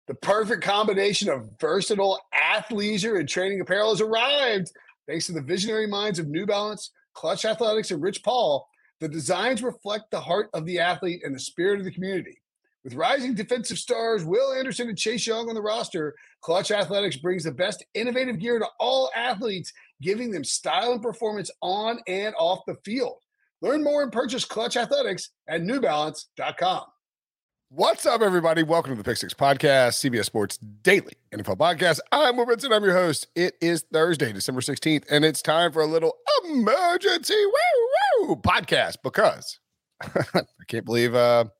The perfect combination of versatile athleisure and training apparel has arrived. Thanks to the visionary minds of New Balance, Clutch Athletics, and Rich Paul, the designs reflect the heart of the athlete and the spirit of the community. With rising defensive stars Will Anderson and Chase Young on the roster, Clutch Athletics brings the best innovative gear to all athletes, giving them style and performance on and off the field. Learn more and purchase Clutch Athletics at newbalance.com. What's up, everybody? Welcome to the Pick Six Podcast, CBS Sports Daily NFL Podcast. I'm Will Brinson. I'm your host. It is Thursday, December 16th, and it's time for a little emergency podcast because I can't believe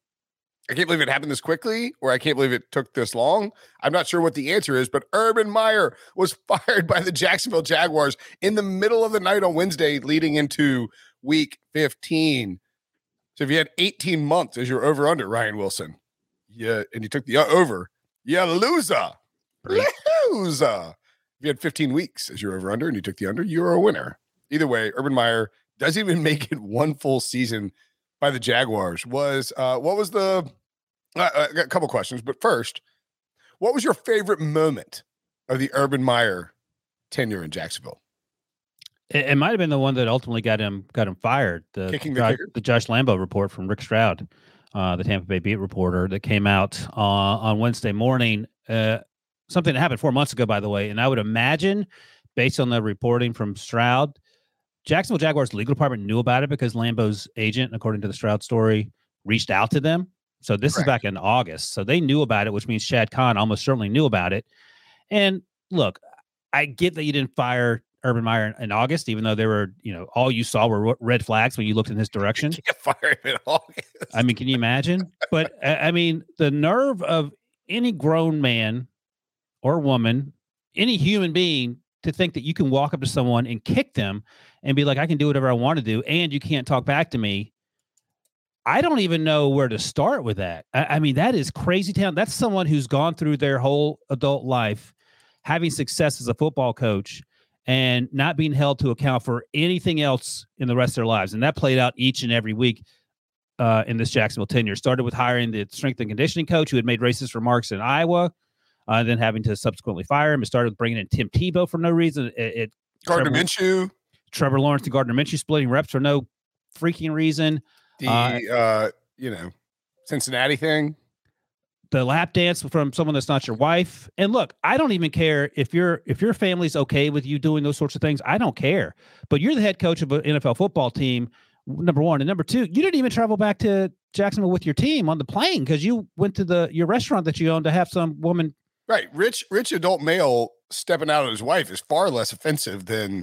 it happened this quickly, or I can't believe it took this long. I'm not sure what the answer is, but Urban Meyer was fired by the Jacksonville Jaguars in the middle of the night on Wednesday, leading into Week 15. So if you had 18 months as your over-under, Ryan Wilson, and you took the over, you loser. Loser. If you had 15 weeks as your over-under and you took the under, you're a winner. Either way, Urban Meyer doesn't even make it one full season by the Jaguars. What was the I got a couple questions, but first, what was your favorite moment of the Urban Meyer tenure in Jacksonville? It might have been the one that ultimately got him fired. The Josh Lambo report from Rick Stroud, the Tampa Bay beat reporter, that came out on Wednesday morning. Something that happened 4 months ago, by the way. And I would imagine, based on the reporting from Stroud, Jacksonville Jaguars legal department knew about it because Lambo's agent, according to the Stroud story, reached out to them. So this is back in August. So they knew about it, which means Shad Khan almost certainly knew about it. And look, I get that you didn't fire Urban Meyer in August, even though there were, all you saw were red flags when you looked in his direction. You can't fire him in August. I mean, can you imagine? But I mean, the nerve of any grown man or woman, any human being, to think that you can walk up to someone and kick them and be like, I can do whatever I want to do, and you can't talk back to me. I don't even know where to start with that. I mean, that is crazy town. That's someone who's gone through their whole adult life having success as a football coach and not being held to account for anything else in the rest of their lives. And that played out each and every week in this Jacksonville tenure. Started with hiring the strength and conditioning coach who had made racist remarks in Iowa, then having to subsequently fire him. It started with bringing in Tim Tebow for no reason. Gardner Minshew. Trevor Lawrence and Gardner Minshew splitting reps for no freaking reason. The Cincinnati thing. The lap dance from someone that's not your wife. And look, I don't even care if your family's okay with you doing those sorts of things. I don't care. But you're the head coach of an NFL football team, number one. And number two, you didn't even travel back to Jacksonville with your team on the plane because you went to your restaurant that you own to have some woman. Right. Rich adult male stepping out on his wife is far less offensive than,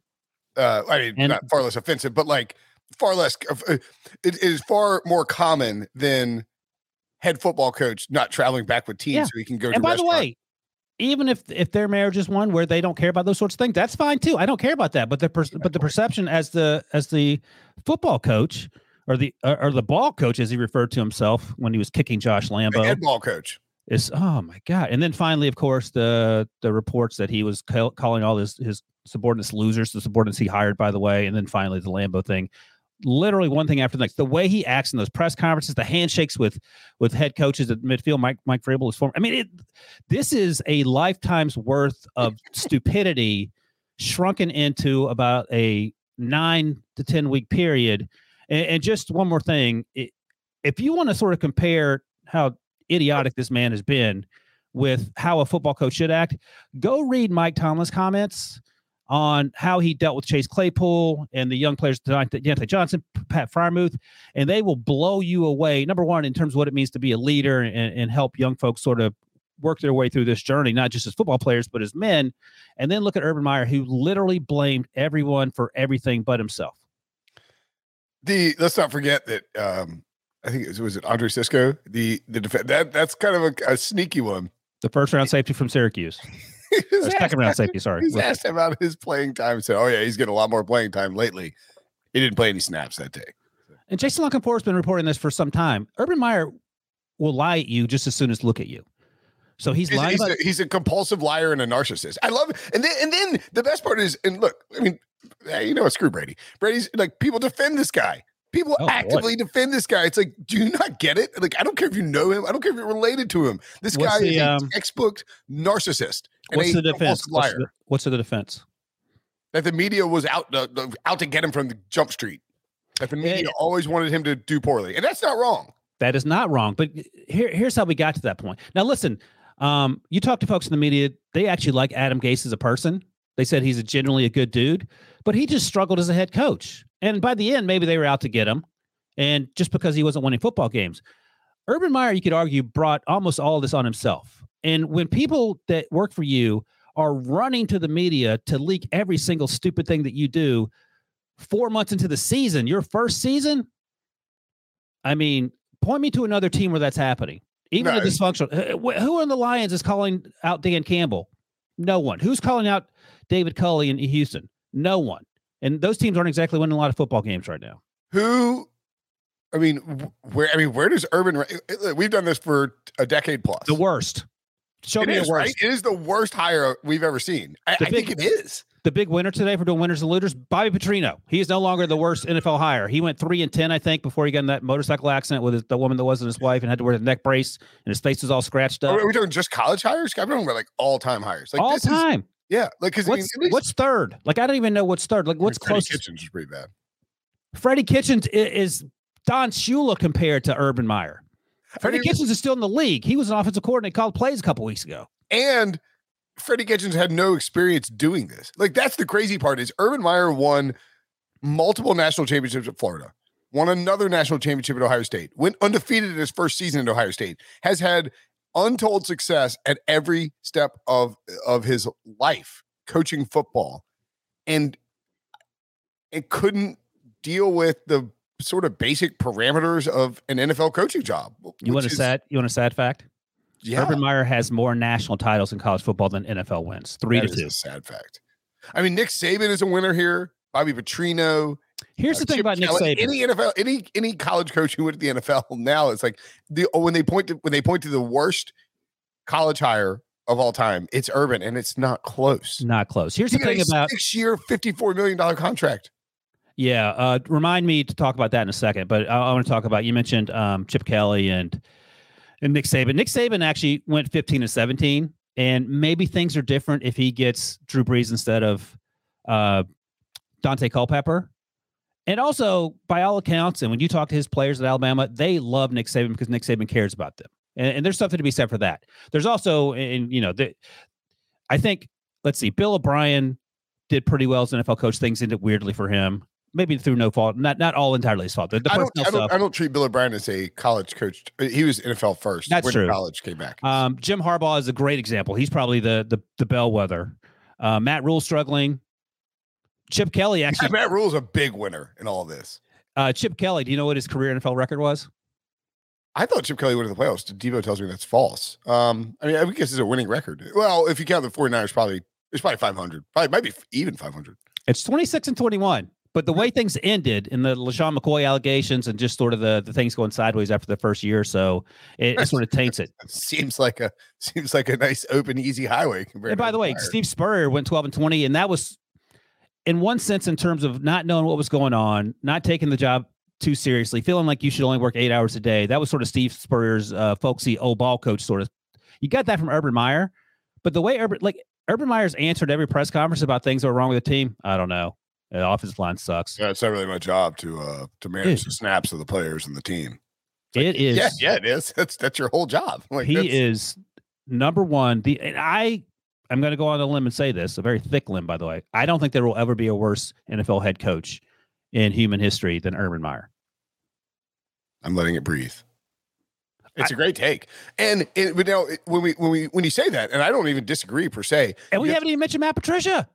not far less offensive, but like far less, it is far more common than head football coach not traveling back with teams so he can go to. And by the way, even if their marriage is one where they don't care about those sorts of things, that's fine too. I don't care about that. But the perception as the football coach or the ball coach, as he referred to himself when he was kicking Josh Lambo, the head ball coach, is, oh my God. And then finally, of course, the reports that he was calling all his subordinates losers, the subordinates he hired, by the way. And then finally the Lambo thing. Literally one thing after the next. The way he acts in those press conferences, the handshakes with head coaches at midfield, Mike Vrabel is former. I mean, this is a lifetime's worth of stupidity shrunken into about a 9 to 10 week period. And just one more thing, if you want to sort of compare how idiotic this man has been with how a football coach should act, go read Mike Tomlin's comments on how he dealt with Chase Claypool and the young players, Deontay Johnson, Pat Freiermuth, and they will blow you away. Number one, in terms of what it means to be a leader and help young folks sort of work their way through this journey, not just as football players, but as men. And then look at Urban Meyer, who literally blamed everyone for everything but himself. Let's not forget that I think was it Andre Cisco, the that's kind of a sneaky one. The first round safety from Syracuse. Second round safety, sorry. He's asked about his playing time. Said, "Oh yeah, he's getting a lot more playing time lately." He didn't play any snaps that day. And Jason LaCanfora has been reporting this for some time. Urban Meyer will lie at you just as soon as look at you. So he's lying. He's a compulsive liar and a narcissist. I love it. And then the best part is, and look, I mean, screw Brady. Brady's like, people defend this guy. People Oh, actively defend this guy. It's like, do you not get it? Like, I don't care if you know him. I don't care if you're related to him. This guy is a textbook narcissist and what's a the defense? compulsive liar. What's the defense? That the media was out to get him from the jump street. That the media always wanted him to do poorly. And that's not wrong. That is not wrong. But here's how we got to that point. Now, listen, you talk to folks in the media, they actually like Adam Gase as a person. They said he's generally a good dude, but he just struggled as a head coach. And by the end, maybe they were out to get him. And just because he wasn't winning football games. Urban Meyer, you could argue, brought almost all of this on himself. And when people that work for you are running to the media to leak every single stupid thing that you do 4 months into the season, your first season, I mean, point me to another team where that's happening. Even a dysfunctional. Who in the Lions is calling out Dan Campbell? No one. Who's calling out David Culley in Houston? No one. And those teams aren't exactly winning a lot of football games right now. Where does Urban? We've done this for a decade plus. The worst. Show me the worst. Right? It is the worst hire we've ever seen. I think it is. The big winner today for doing winners and losers, Bobby Petrino. He is no longer the worst NFL hire. He went 3-10, I think, before he got in that motorcycle accident with the woman that wasn't his wife and had to wear the neck brace, and his face was all scratched up. Are we talking just college hires? I'm talking about like all-time hires. Like all time. Yeah. Like, what's third? Like, I don't even know what's third. Like, what's close? Freddie Kitchens is pretty bad. Freddie Kitchens is Don Shula compared to Urban Meyer. Freddie Kitchens is still in the league. He was an offensive coordinator, called plays a couple weeks ago. And Freddie Kitchens had no experience doing this. Like, that's the crazy part is Urban Meyer won multiple national championships at Florida, won another national championship at Ohio State, went undefeated in his first season at Ohio State, has had untold success at every step of his life coaching football, and it couldn't deal with the sort of basic parameters of an NFL coaching job. You want a sad fact? Yeah. Urban Meyer has more national titles in college football than NFL wins. 3-2. That is a sad fact. I mean, Nick Saban is a winner here. Bobby Petrino. Here's the thing about Nick Saban. Any college coach who went to the NFL now, it's like when they point to the worst college hire of all time, it's Urban, and it's not close. Not close. Here's the thing about 6-year, $54 million contract. Yeah. Remind me to talk about that in a second, but I want to talk about, you mentioned Chip Kelly and Nick Saban. Nick Saban actually went 15-17, and maybe things are different if he gets Drew Brees instead of Dante Culpepper. And also, by all accounts, and when you talk to his players at Alabama, they love Nick Saban because Nick Saban cares about them. And there's something to be said for that. There's also, I think, let's see, Bill O'Brien did pretty well as an NFL coach. Things ended weirdly for him. Maybe through no fault, not all entirely his fault. I don't treat Bill O'Brien as a college coach. He was NFL first. That's true. College came back. Jim Harbaugh is a great example. He's probably the bellwether. Matt Rule struggling. Chip Kelly actually. Matt Rule's a big winner in all of this. Chip Kelly, do you know what his career NFL record was? I thought Chip Kelly went to the playoffs. Devo tells me that's false. I guess it's a winning record. Well, if you count the 49ers, it's probably 500. Probably might be even 500. It's 26-21. But the way things ended in the LaShawn McCoy allegations and just sort of the things going sideways after the first year or so, it sort of taints it. Seems like a nice open, easy highway. And by the way, Steve Spurrier went 12-20, and that was, in one sense, in terms of not knowing what was going on, not taking the job too seriously, feeling like you should only work 8 hours a day. That was sort of Steve Spurrier's folksy old ball coach sort of. You got that from Urban Meyer, but the way Urban Meyer's answered every press conference about things that were wrong with the team, I don't know. The offensive line sucks. Yeah, it's not really my job to manage the snaps of the players and the team. It is. Yeah, it is. That's your whole job. He is number one. I'm going to go on a limb and say this, a very thick limb, by the way. I don't think there will ever be a worse NFL head coach in human history than Urban Meyer. I'm letting it breathe. It's a great take, and when you say that, and I don't even disagree per se, and we haven't even mentioned Matt Patricia.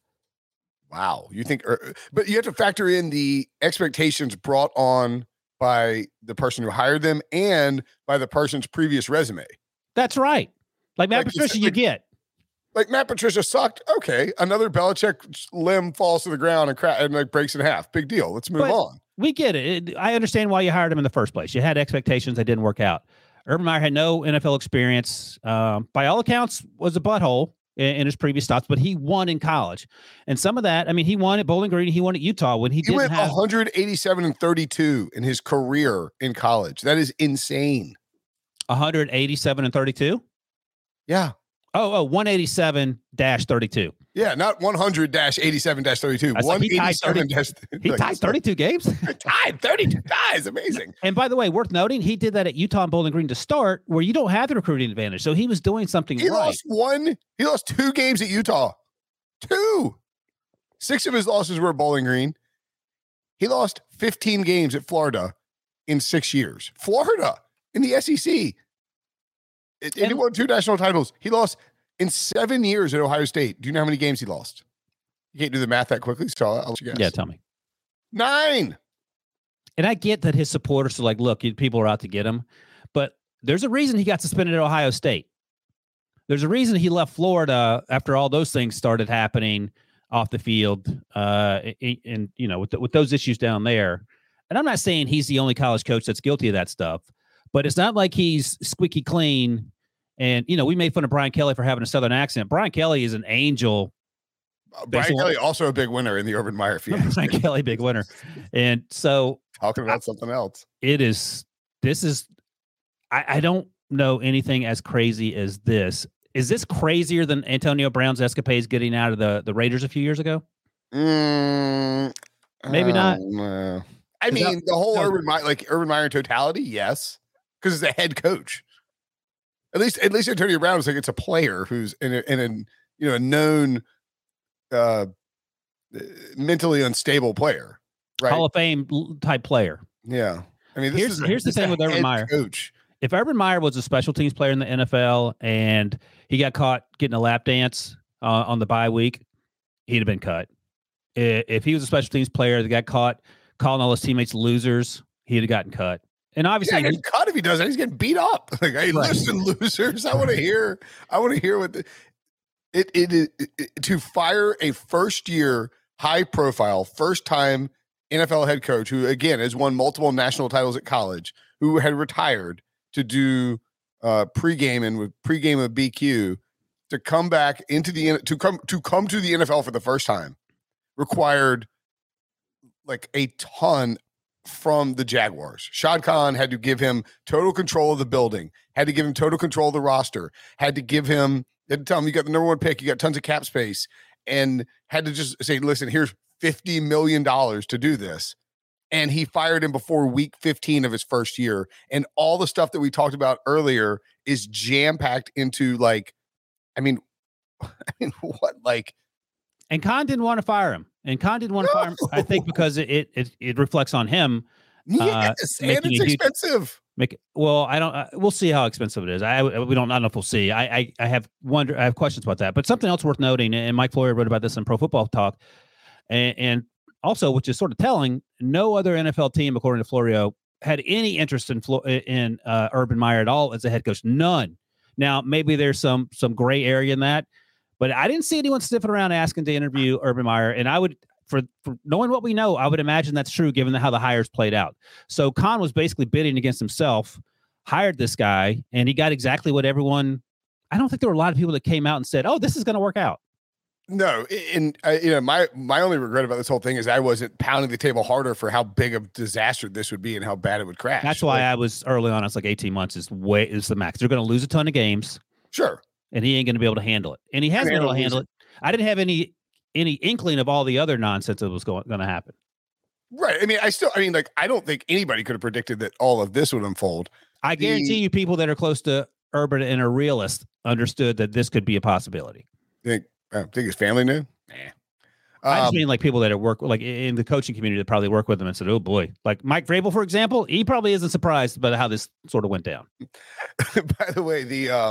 Wow, you think, but you have to factor in the expectations brought on by the person who hired them and by the person's previous resume. That's right. Like Matt Patricia, you get. Like Matt Patricia sucked. Okay, another Belichick limb falls to the ground and breaks in half. Big deal. Let's move on. We get it. I understand why you hired him in the first place. You had expectations that didn't work out. Urban Meyer had no NFL experience. By all accounts, was a butthole. in his previous stops, but he won in college. And some of that, I mean, he won at Bowling Green, he won at Utah when he went 187-32 in his career in college. That is insane. 187-32? Yeah. Oh, 187-32. Yeah, not 100-87-32. 187-32. He tied 32 games. Tied 32 guys. Amazing. And by the way, worth noting, he did that at Utah and Bowling Green to start, where you don't have the recruiting advantage. So he was doing something right. He lost 2 games at Utah. 2. 6 of his losses were at Bowling Green. He lost 15 games at Florida in 6 years. Florida in the SEC. And he won 2 national titles. He lost in 7 years at Ohio State. Do you know how many games he lost? You can't do the math that quickly, so I'll let you guess. Yeah, tell me. 9. And I get that his supporters are like, look, people are out to get him. But there's a reason he got suspended at Ohio State. There's a reason he left Florida after all those things started happening off the field, and with those issues down there. And I'm not saying he's the only college coach that's guilty of that stuff, but it's not like he's squeaky clean. And, we made fun of Brian Kelly for having a Southern accent. Brian Kelly is an angel. Brian Kelly, also a big winner in the Urban Meyer field. Brian Kelly, big winner. And so talking about something else. I don't know anything as crazy as this. Is this crazier than Antonio Brown's escapades getting out of the Raiders a few years ago? Maybe not. I mean, the whole Urban Meyer in totality, yes, because it's a head coach. At least Antonio Brown was like it's a player who's in a known mentally unstable player, right? Hall of Fame type player. Yeah, I mean, here's the thing with Urban Meyer. Coach. If Urban Meyer was a special teams player in the NFL and he got caught getting a lap dance on the bye week, he'd have been cut. If he was a special teams player that got caught calling all his teammates losers, he'd have gotten cut. And obviously, he's cut if he does that. He's getting beat up. Like, hey, listen, losers. I want to hear what to fire a first-year, high-profile, first-time NFL head coach who, again, has won multiple national titles at college, who had retired to do pregame with BQ, to come back into to come to the NFL for the first time, required like a ton from the Jaguars. Shad Khan had to give him total control of the building, had to give him total control of the roster, had to tell him, you got the number 1 pick, you got tons of cap space, and had to just say, listen, here's $50 million to do this. And he fired him before week 15 of his first year. And all the stuff that we talked about earlier is jam-packed into what? And Khan didn't want to fire him. I think, because it reflects on him. Yes, and it's expensive. We'll see how expensive it is. I don't know if we'll see. I have questions about that. But something else worth noting, and Mike Florio wrote about this in Pro Football Talk, and also, which is sort of telling, no other NFL team, according to Florio, had any interest in Urban Meyer at all as a head coach. None. Now, maybe there's some gray area in that, but I didn't see anyone sniffing around asking to interview Urban Meyer. And I would, for knowing what we know, I would imagine that's true given how the hires played out. So Khan was basically bidding against himself, hired this guy, and he got exactly what everyone. I don't think there were a lot of people that came out and said, "Oh, this is going to work out." No, and my only regret about this whole thing is I wasn't pounding the table harder for how big of a disaster this would be and how bad it would crash. That's why I was early on. I was like, 18 months is the max. They're going to lose a ton of games. Sure. And he ain't going to be able to handle it. And he hasn't been able to handle it. I didn't have any inkling of all the other nonsense that was going to happen. Right. I mean, I don't think anybody could have predicted that all of this would unfold. I guarantee you people that are close to Urban and are realists understood that this could be a possibility. I think his family knew. Nah. I just mean like people that work like in the coaching community that probably work with him and said, "Oh boy," like Mike Vrabel, for example, he probably isn't surprised about how this sort of went down. By the way,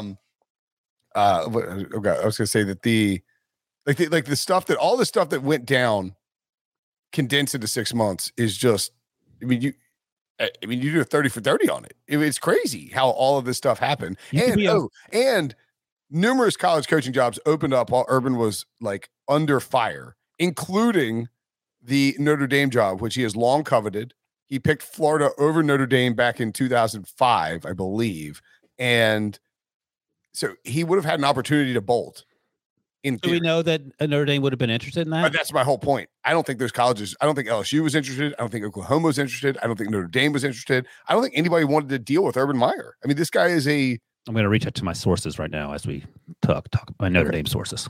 I was going to say that the stuff all the stuff that went down condensed into 6 months is just. You do a 30 for 30 on it. It's crazy how all of this stuff happened, and numerous college coaching jobs opened up while Urban was like under fire, including the Notre Dame job, which he has long coveted. He picked Florida over Notre Dame back in 2005, I believe. And so he would have had an opportunity to bolt. In Do theory. we know that Notre Dame would have been interested in But that? that's my whole point. I don't think those colleges. I don't think LSU was interested. I don't think Oklahoma was interested. I don't think Notre Dame was interested. I don't think anybody wanted to deal with Urban Meyer. I mean, this guy is a. I'm going to reach out to my sources right now as we talk my Notre Dame sources.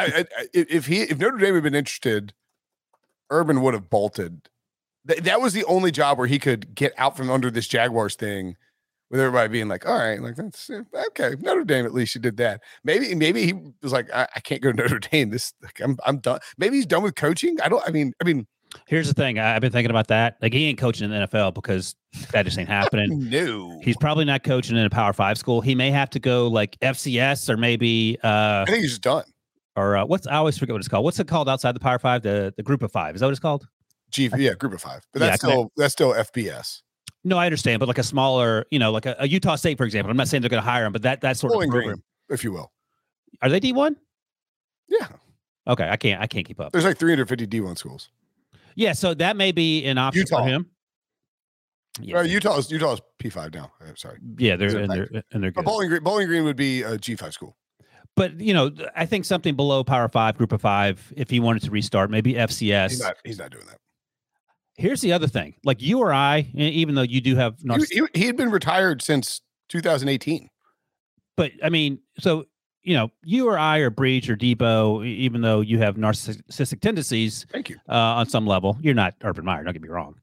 If Notre Dame had been interested, Urban would have bolted. That was the only job where he could get out from under this Jaguars thing, with everybody being like, "All right, like that's okay." Notre Dame, at least you did that. Maybe he was like, "I can't go to Notre Dame. This, like, I'm done." Maybe he's done with coaching. I mean, Here's the thing. I've been thinking about that. Like, he ain't coaching in the NFL because that just ain't happening. no, He's probably not coaching in a Power 5 school. He may have to go like FCS or maybe I think he's just done. Or I always forget what it's called. What's it called outside the Power 5? The Group of 5. Is that what it's called? Group of 5. But that's still FBS. No, I understand, but like a smaller, like a Utah State, for example. I'm not saying they're going to hire him, but that sort Bowling of program, Green, if you will. Are they D1? Yeah. Okay, I can't keep up. There's like 350 D1 schools. Yeah, so that may be an option for him. Yeah, Utah's P5 now. Sorry. Yeah, they're good. But Bowling Green would be a G5 school. But I think something below Power 5, Group of 5, if he wanted to restart, maybe FCS. He's not doing that. Here's the other thing. Like you or I, even though you do have he had been retired since 2018. But I mean, so you or I or Breach or Debo, even though you have narcissistic tendencies, thank you, on some level, you're not Urban Meyer. Don't get me wrong.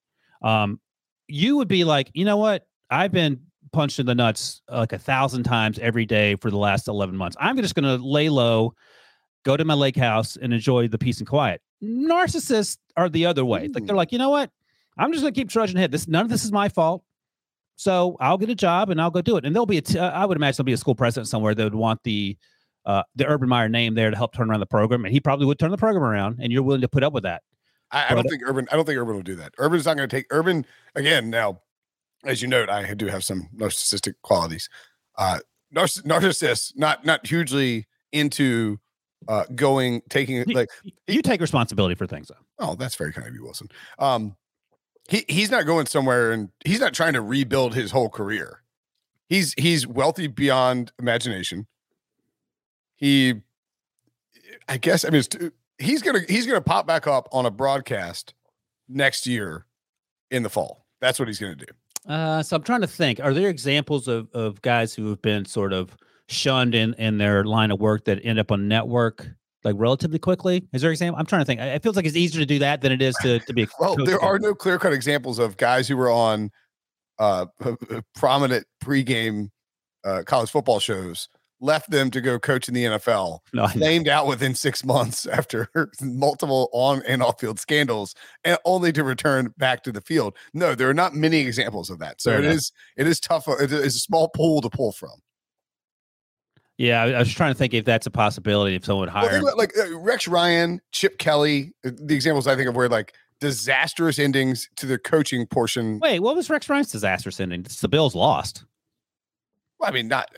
You would be like, you know what? I've been punched in the nuts like 1,000 times every day for the last 11 months. I'm just going to lay low, go to my lake house, and enjoy the peace and quiet. Narcissists are the other way. Like they're like, you know what? I'm just going to keep trudging ahead. None of this is my fault. So I'll get a job and I'll go do it. And there'll be I would imagine there'll be a school president somewhere that would want the Urban Meyer name there to help turn around the program, and he probably would turn the program around. And you're willing to put up with that. I don't think Urban will do that. Urban's not going to take Urban again. Now, as you note, I do have some narcissistic qualities. Narcissists, not hugely into taking like you take responsibility for things though. Oh, that's very kind of you, Wilson. He's not going somewhere and he's not trying to rebuild his whole career. He's wealthy beyond imagination. He's gonna pop back up on a broadcast next year in the fall. That's what he's gonna do. So I'm trying to think. Are there examples of guys who have been sort of shunned in their line of work that end up on network like relatively quickly? Is there an example? I'm trying to think. It feels like it's easier to do that than it is to be. Well, there are no clear-cut examples of guys who were on prominent pregame college football shows, left them to go coach in the NFL, flamed out within 6 months after multiple on and off field scandals, and only to return back to the field. No, there are not many examples of that. So it is tough. It is a small pool to pull from. Yeah, I was trying to think if that's a possibility if someone would hire him. Like Rex Ryan, Chip Kelly, the examples I think of where like disastrous endings to the coaching portion. Wait, what was Rex Ryan's disastrous ending? The Bills lost. Well,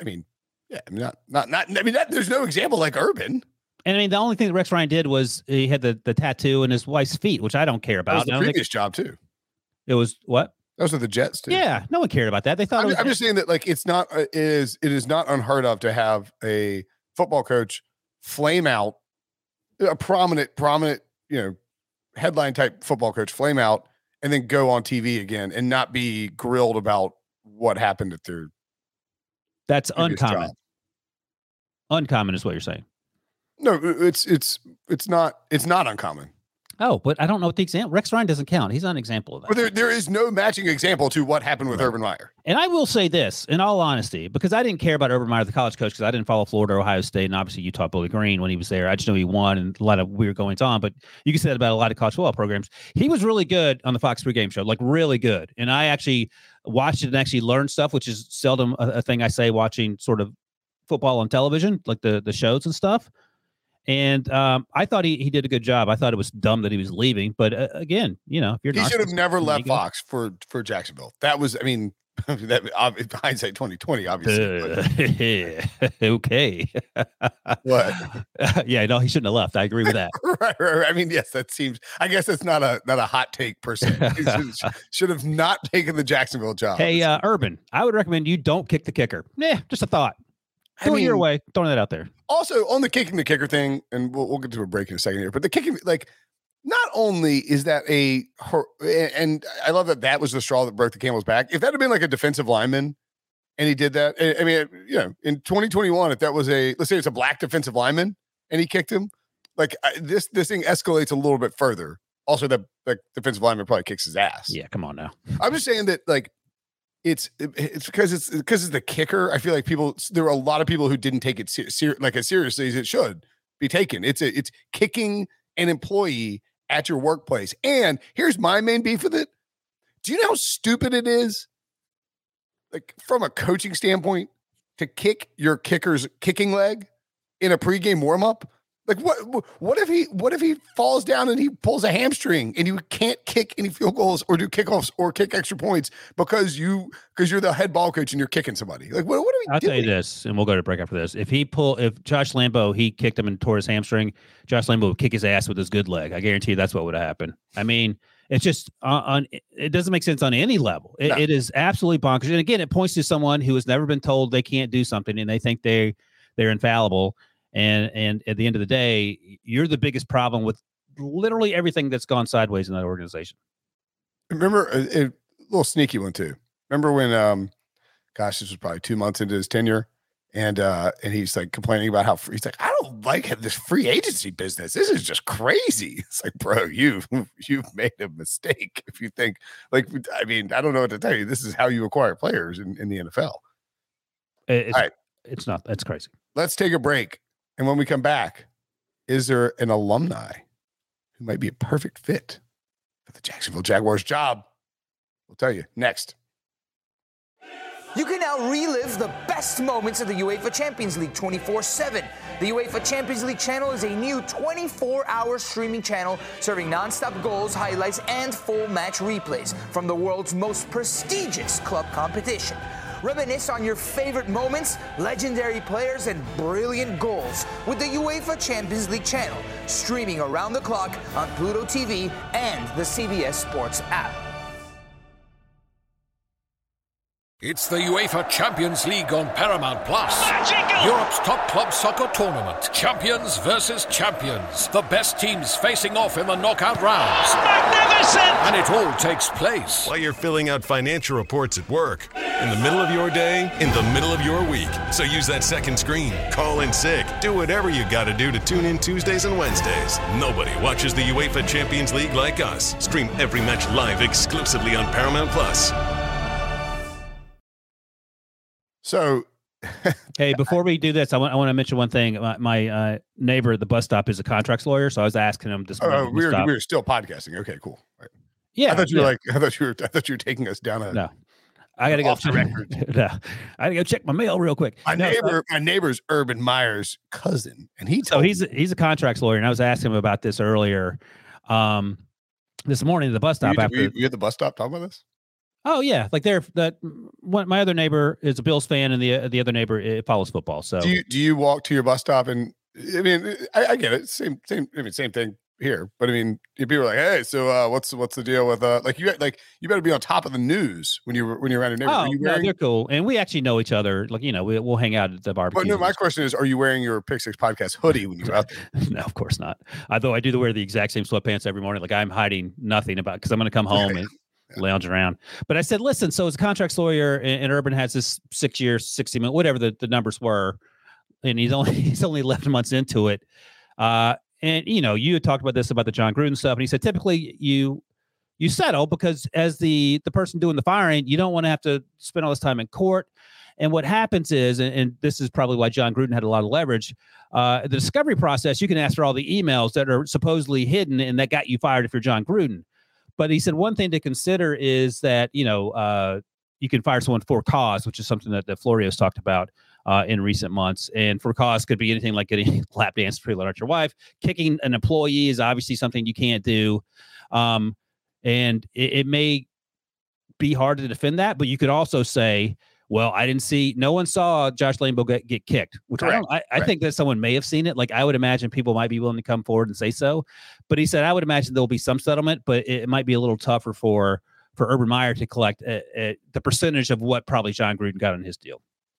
there's no example like Urban. And I mean, the only thing that Rex Ryan did was he had the tattoo in his wife's feet, which I don't care about. That was the previous job too. It was what? Those are the Jets too. Yeah, no one cared about that. They thought I'm just saying that like it is not unheard of to have a football coach flame out, a prominent headline type football coach flame out and then go on TV again and not be grilled about what happened at their. That's uncommon. Job. Uncommon is what you're saying. No, it's not uncommon. Oh, but I don't know what the example. Rex Ryan doesn't count. He's not an example of that. But there is no matching example to what happened with Urban Meyer. And I will say this, in all honesty, because I didn't care about Urban Meyer, the college coach, because I didn't follow Florida or Ohio State, and obviously Utah Bowling Green when he was there. I just know he won and a lot of weird goings on. But you can say that about a lot of college football programs. He was really good on the Fox pregame show, like really good. And I actually watched it and actually learned stuff, which is seldom a thing I say watching sort of football on television, like the shows and stuff. And I thought he did a good job. I thought it was dumb that he was leaving, but again, if you're he should have never left Fox for Jacksonville. That was, that hindsight 2020, obviously. Okay. What? Yeah, no, he shouldn't have left. I agree with that. right. I mean, yes, that seems. I guess that's not a hot take per se. He should have not taken the Jacksonville job. Hey, Urban, I would recommend you don't kick the kicker. Just a thought. Do it your way. Throwing that out there. Also, on the kicking the kicker thing, and we'll get to a break in a second here, but the kicking, like, not only is that and I love that was the straw that broke the camel's back. If that had been like a defensive lineman and he did that, I mean, in 2021, if that was let's say it's a black defensive lineman and he kicked him, like this thing escalates a little bit further. Also, that defensive lineman probably kicks his ass. Yeah, come on now. I'm just saying that, like, it's because it's the kicker. I feel like there are a lot of people who didn't take it as seriously as it should be taken. It's kicking an employee at your workplace. And here's my main beef with it. Do you know how stupid it is? Like, from a coaching standpoint, to kick your kicker's kicking leg in a pregame warm-up? Like, what if he falls down and he pulls a hamstring and you can't kick any field goals or do kickoffs or kick extra points because you're the head ball coach and you're kicking somebody? Like, what are we doing? I'll tell you this, and we'll go to break after this. If Josh Lambo, he kicked him and tore his hamstring, Josh Lambo would kick his ass with his good leg. I guarantee you that's what would happen. I mean, it's just it doesn't make sense on any level. It is absolutely bonkers. And again, it points to someone who has never been told they can't do something and they think they're infallible. And at the end of the day, you're the biggest problem with literally everything that's gone sideways in that organization. Remember a little sneaky one too. Remember when, this was probably 2 months into his tenure, and he's like complaining about how he's like, I don't like this free agency business. This is just crazy. It's like, bro, you've made a mistake if you think, like, I mean, I don't know what to tell you. This is how you acquire players in the NFL. It's crazy. Let's take a break. And when we come back, is there an alumni who might be a perfect fit for the Jacksonville Jaguars job? We'll tell you next. You can now relive the best moments of the UEFA Champions League 24/7. The UEFA Champions League channel is a new 24-hour streaming channel serving non-stop goals, highlights, and full match replays from the world's most prestigious club competition. Reminisce on your favorite moments, legendary players, and brilliant goals with the UEFA Champions League channel, streaming around the clock on Pluto TV and the CBS Sports app. It's the UEFA Champions League on Paramount Plus. Europe's top club soccer tournament. Champions versus champions. The best teams facing off in the knockout rounds. Magnificent! And it all takes place while you're filling out financial reports at work, in the middle of your day, in the middle of your week. So use that second screen. Call in sick. Do whatever you got to do to tune in Tuesdays and Wednesdays. Nobody watches the UEFA Champions League like us. Stream every match live exclusively on Paramount Plus. So, hey, before we do this, I want to mention one thing. My neighbor at the bus stop is a contracts lawyer, so I was asking him this. We're still podcasting. Okay, cool. Right. Yeah, I thought you were taking us down no. I gotta go off the record. No, I gotta go check my mail real quick. My neighbor's Urban Meyer's cousin, and he's You at the bus stop talking about this? Oh yeah, like my other neighbor is a Bills fan, and the other neighbor follows football. So do you walk to your bus stop? And I mean, I get it, same thing here. But I mean, people are like, hey, so what's the deal with you better be on top of the news when you're around your neighbor. Oh, no, they're cool, and we actually know each other. Like, we'll hang out at the barbecue. But no, my question is, are you wearing your Pick Six Podcast hoodie when you're out there? No, of course not. Although I do wear the exact same sweatpants every morning. Like, I'm hiding nothing because I'm going to come home and lounge around. But I said, listen, so as a contracts lawyer, and Urban has this 6 year, 60 minute, whatever the numbers were, and he's only 11 months into it. And you had talked about the John Gruden stuff, and he said typically you settle because as the person doing the firing, you don't want to have to spend all this time in court. And what happens is, and this is probably why John Gruden had a lot of leverage, the discovery process, you can ask for all the emails that are supposedly hidden and that got you fired if you're John Gruden. But he said one thing to consider is that, you can fire someone for cause, which is something that Florio's talked about in recent months. And for cause could be anything like getting lap dance for your wife. Kicking an employee is obviously something you can't do. And it may be hard to defend that, but you could also say, well, no one saw Josh Lambo get kicked, which I think that someone may have seen it. Like, I would imagine people might be willing to come forward and say so. But he said, I would imagine there'll be some settlement, but it might be a little tougher for Urban Meyer to collect the percentage of what probably John Gruden got on his deal.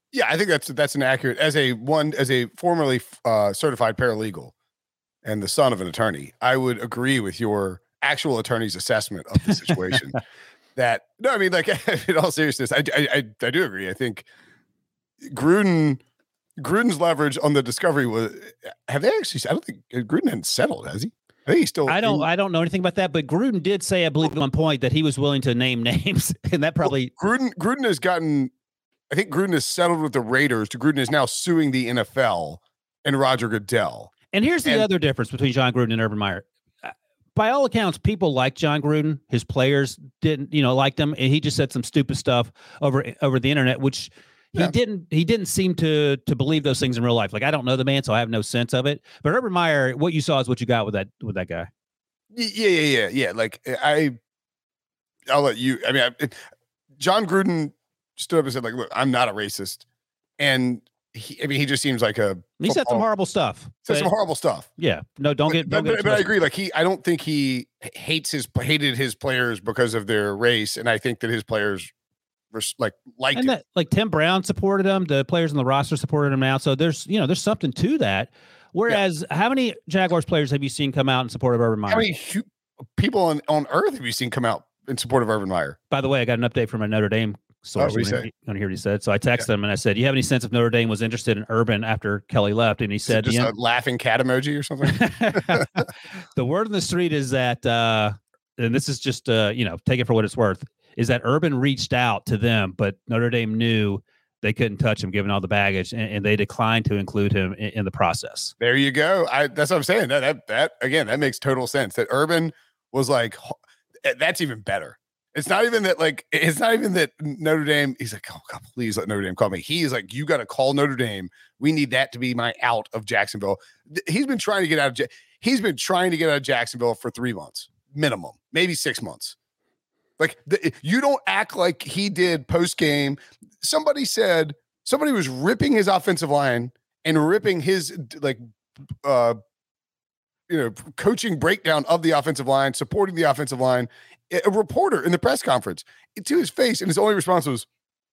Yeah, I think that's an accurate as a formerly certified paralegal and the son of an attorney. I would agree with your actual attorney's assessment of the situation. I mean, like in all seriousness, I do agree. I think Gruden's leverage on the discovery was. Have they actually? I don't think Gruden hadn't settled, has he? I think he's still. I don't know anything about that, but Gruden did say, I believe, at one point that he was willing to name names, and that probably Gruden has gotten. I think Gruden has settled with the Raiders. Gruden is now suing the NFL and Roger Goodell. And here's the other difference between John Gruden and Urban Meyer. By all accounts, people liked John Gruden. His players didn't, liked him, and he just said some stupid stuff over the internet, which he didn't seem to believe those things in real life. Like, I don't know the man, so I have no sense of it. But Urban Meyer, what you saw is what you got with that guy. Yeah. Like I'll let you. I mean, John Gruden stood up and said, like, look, I'm not a racist. And he just seems like he said some horrible stuff. Said some horrible stuff. Yeah. No, don't get. But I agree. Like I don't think he hated his players because of their race. And I think that his players were liked him. Like Tim Brown supported him. The players on the roster supported him now. So there's something to that. Whereas how many Jaguars players have you seen come out in support of Urban Meyer? How many people on earth have you seen come out in support of Urban Meyer? By the way, I got an update from a Notre Dame source. What did he say? Want to hear what he said? So I texted him and I said, "You have any sense if Notre Dame was interested in Urban after Kelly left?" And he said, just a laughing cat emoji or something. The word on the street is that, and this is just take it for what it's worth, is that Urban reached out to them, but Notre Dame knew they couldn't touch him given all the baggage, and they declined to include him in the process. There you go. That's what I'm saying. That again, that makes total sense. That Urban was like, that's even better. It's not even that Notre Dame, he's like, oh God, please let Notre Dame call me. He's like, you got to call Notre Dame. We need that to be my out of Jacksonville. He's been trying to get out of Jacksonville for 3 months, minimum, maybe 6 months. Like you don't act like he did post game. Somebody was ripping his offensive line and ripping his coaching breakdown of the offensive line, supporting the offensive line. A reporter in the press conference to his face, and his only response was,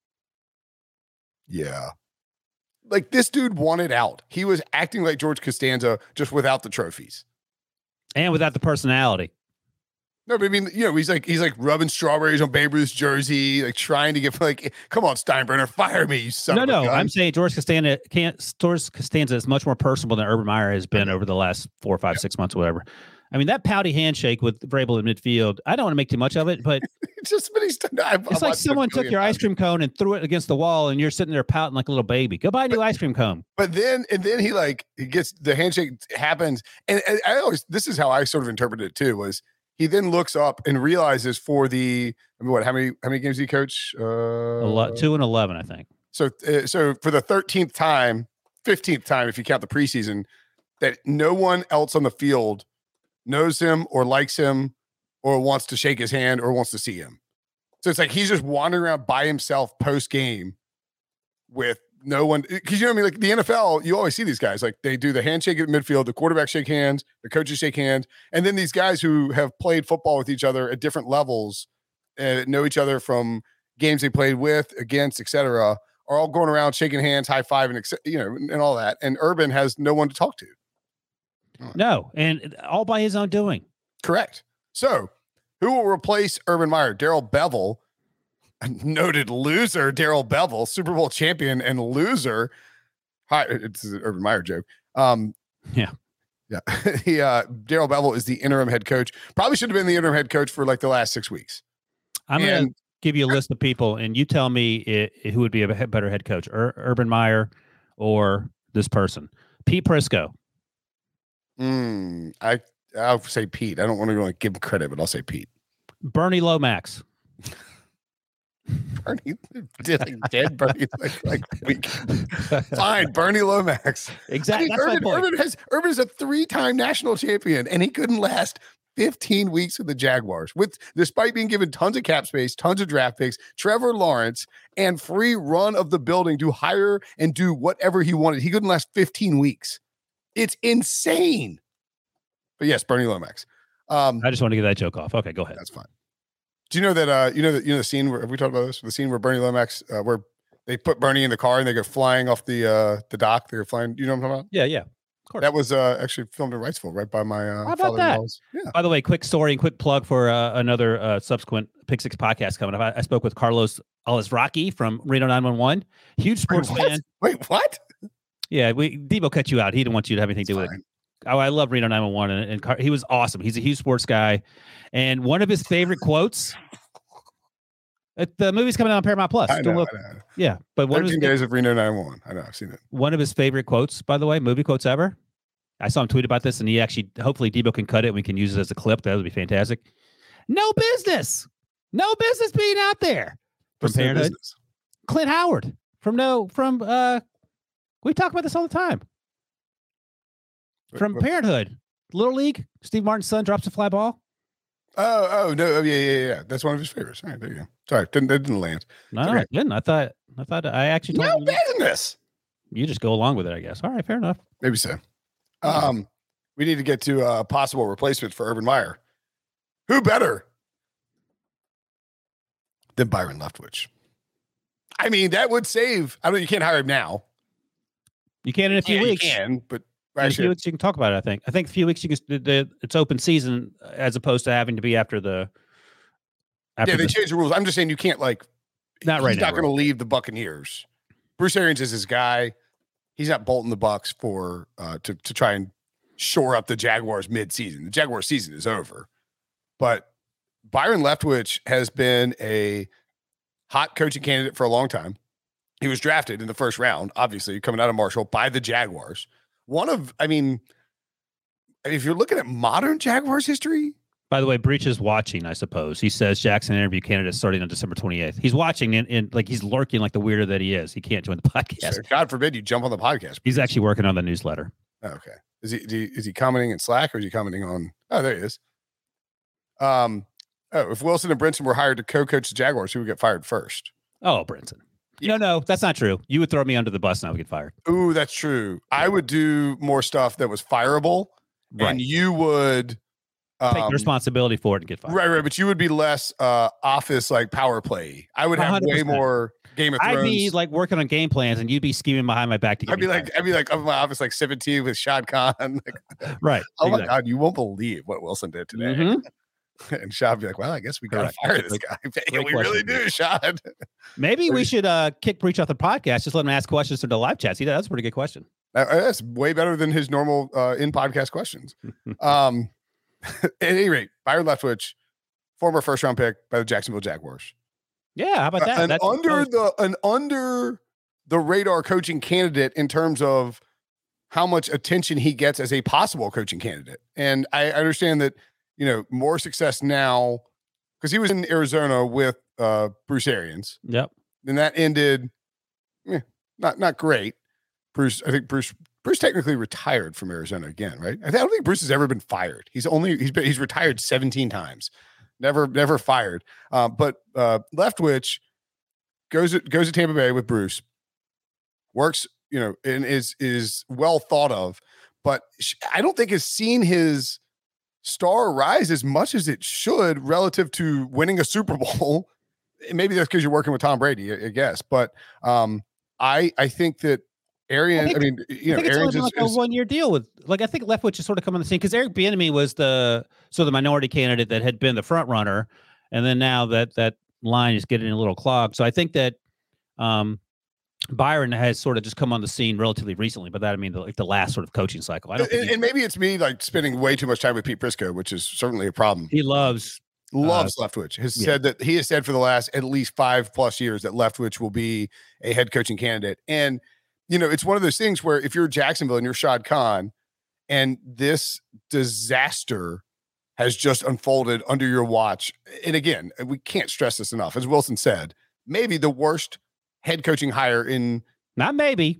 yeah. Like this dude wanted out. He was acting like George Costanza, just without the trophies. And without the personality. No, but I mean, he's like rubbing strawberries on Babe Ruth's jersey, like trying to get come on, Steinbrenner, fire me, you son of a gun. I'm saying George Costanza is much more personable than Urban Meyer has been over the last 4 or 5, 6 months, or whatever. I mean, that pouty handshake with Vrabel in midfield, I don't want to make too much of it, but it's like someone took your ice cream cone and threw it against the wall, and you're sitting there pouting like a little baby. Go buy a new ice cream cone. But then he gets the handshake happens, and this is how I sort of interpreted it too, was he then looks up and realizes for the how many games did he coach? 2-11, I think. So for the 13th time, 15th time, if you count the preseason, that no one else on the field knows him or likes him or wants to shake his hand or wants to see him. So it's like he's just wandering around by himself post game with no one. Because you know what I mean? Like the NFL, you always see these guys. Like they do the handshake at midfield, the quarterback shake hands, the coaches shake hands. And then these guys who have played football with each other at different levels, know each other from games they played with, against, etc., are all going around shaking hands, high fiving, and all that. And Urban has no one to talk to. No, and all by his own doing. Correct. So, who will replace Urban Meyer? Darrell Bevell, a noted loser. Darrell Bevell, Super Bowl champion and loser. Hi, it's an Urban Meyer joke. Yeah. Darrell Bevell is the interim head coach. Probably should have been the interim head coach for like the last 6 weeks. I'm going to give you a list of people, and you tell me who would be a better head coach, Urban Meyer or this person. Pete Prisco. I'll say Pete. I don't want to give him credit, but I'll say Pete. Bernie Lomax. Bernie dead. Bernie like weak. Fine, Bernie Lomax. Exactly. I mean, Urban is a 3-time national champion, and he couldn't last 15 weeks with the Jaguars, despite being given tons of cap space, tons of draft picks, Trevor Lawrence, and free run of the building to hire and do whatever he wanted. He couldn't last 15 weeks. It's insane. But yes, Bernie Lomax. I just want to get that joke off. Okay, go ahead. That's fine. Do you know that the scene where, have we talked about this? The scene where Bernie Lomax, where they put Bernie in the car and they go flying off the dock. They're flying. You know what I'm talking about? Yeah. Of course. That was actually filmed in Wrightsville, right by my How about that? Yeah. By the way, quick story and quick plug for another subsequent Pick Six podcast coming up. I spoke with Carlos Alazraqui from Reno 911. Huge sports fan. Wait, what? Yeah, Debo cut you out. He didn't want you to have anything to do with it. Oh, I love Reno 911, and he was awesome. He's a huge sports guy, and one of his favorite quotes. The movie's coming out on Paramount Plus. I know. Yeah, but 13 Days of Reno 911. I know, I've seen it. One of his favorite quotes, by the way, movie quotes ever. I saw him tweet about this, and he actually, hopefully, Debo can cut it. And we can use it as a clip. That would be fantastic. No business being out there. From Parenthood. Business? Clint Howard we talk about this all the time. From Parenthood, Little League, Steve Martin's son drops a fly ball. Oh no, yeah. That's one of his favorites. All right, there you go. Sorry, that didn't land. No, it didn't. I thought I actually told no business. You just go along with it, I guess. All right, fair enough. Maybe so. We need to get to possible replacements for Urban Meyer. Who better than Byron Leftwich? I mean, that would save. I mean, you can't hire him now. You can in a few weeks. You can, but in a few weeks you can talk about it. I think a few weeks you can. It's open season as opposed to having to be after the. They changed the rules. I'm just saying you can't not right now. He's not going to leave the Buccaneers. Bruce Arians is his guy. He's not bolting the Bucs for to try and shore up the Jaguars mid-season. The Jaguars season is over, but Byron Leftwich has been a hot coaching candidate for a long time. He was drafted in the first round, obviously coming out of Marshall by the Jaguars. If you're looking at modern Jaguars history. By the way, Breach is watching, I suppose. He says Jackson interview candidate starting on December 28th. He's watching and like he's lurking like the weirdo that he is. He can't join the podcast. Sure. God forbid you jump on the podcast. He's actually working on the newsletter. Oh, okay. Is he commenting in Slack or is he commenting on? Oh, there he is. If Wilson and Brinson were hired to co-coach the Jaguars, who would get fired first? Oh, Brinson. Yeah. No, that's not true. You would throw me under the bus and I would get fired. Ooh, that's true. I would do more stuff that was fireable, right. And you would take the responsibility for it and get fired. Right. But you would be less office like power play. I would have 100%. Way more Game of Thrones. I'd be like working on game plans, and you'd be scheming behind my back to get. I'd be like up in my office like 17 with Shad Khan. Right. Oh my God, you won't believe what Wilson did today. Mm-hmm. And Shad would be like, well, I guess we gotta fire this guy. Yeah, we really do, Shad. Maybe we should kick Breach off the podcast. Just let him ask questions to the live chat. See, that's a pretty good question. That's way better than his normal in-podcast questions. At any rate, Byron Leftwich, former first-round pick by the Jacksonville Jaguars. Yeah, how about that? An under the radar coaching candidate in terms of how much attention he gets as a possible coaching candidate. And I understand that, more success now because he was in Arizona with Bruce Arians. Yep. And that ended not great. I think Bruce technically retired from Arizona again, right? I don't think Bruce has ever been fired. He's retired 17 times. Never fired. But Leftwich goes to Tampa Bay with Bruce, works, and is well thought of, but I don't think has seen his star rise as much as it should relative to winning a Super Bowl. Maybe that's because you're working with Tom Brady, I guess. But I think that Arians, Arians is a 1-year deal with, I think Leftwich is sort of come on the scene because Eric Bieniemy was the minority candidate that had been the front runner, and then now that line is getting a little clogged. So I think that Byron has sort of just come on the scene relatively recently, but that I mean the last sort of coaching cycle. I don't think and maybe it's me spending way too much time with Pete Prisco, which is certainly a problem. He loves Leftwich. He has said for the last at least 5+ years that Leftwich will be a head coaching candidate. And it's one of those things where if you're Jacksonville and you're Shad Khan and this disaster has just unfolded under your watch. And again, we can't stress this enough. As Wilson said, maybe the worst head coaching hire in not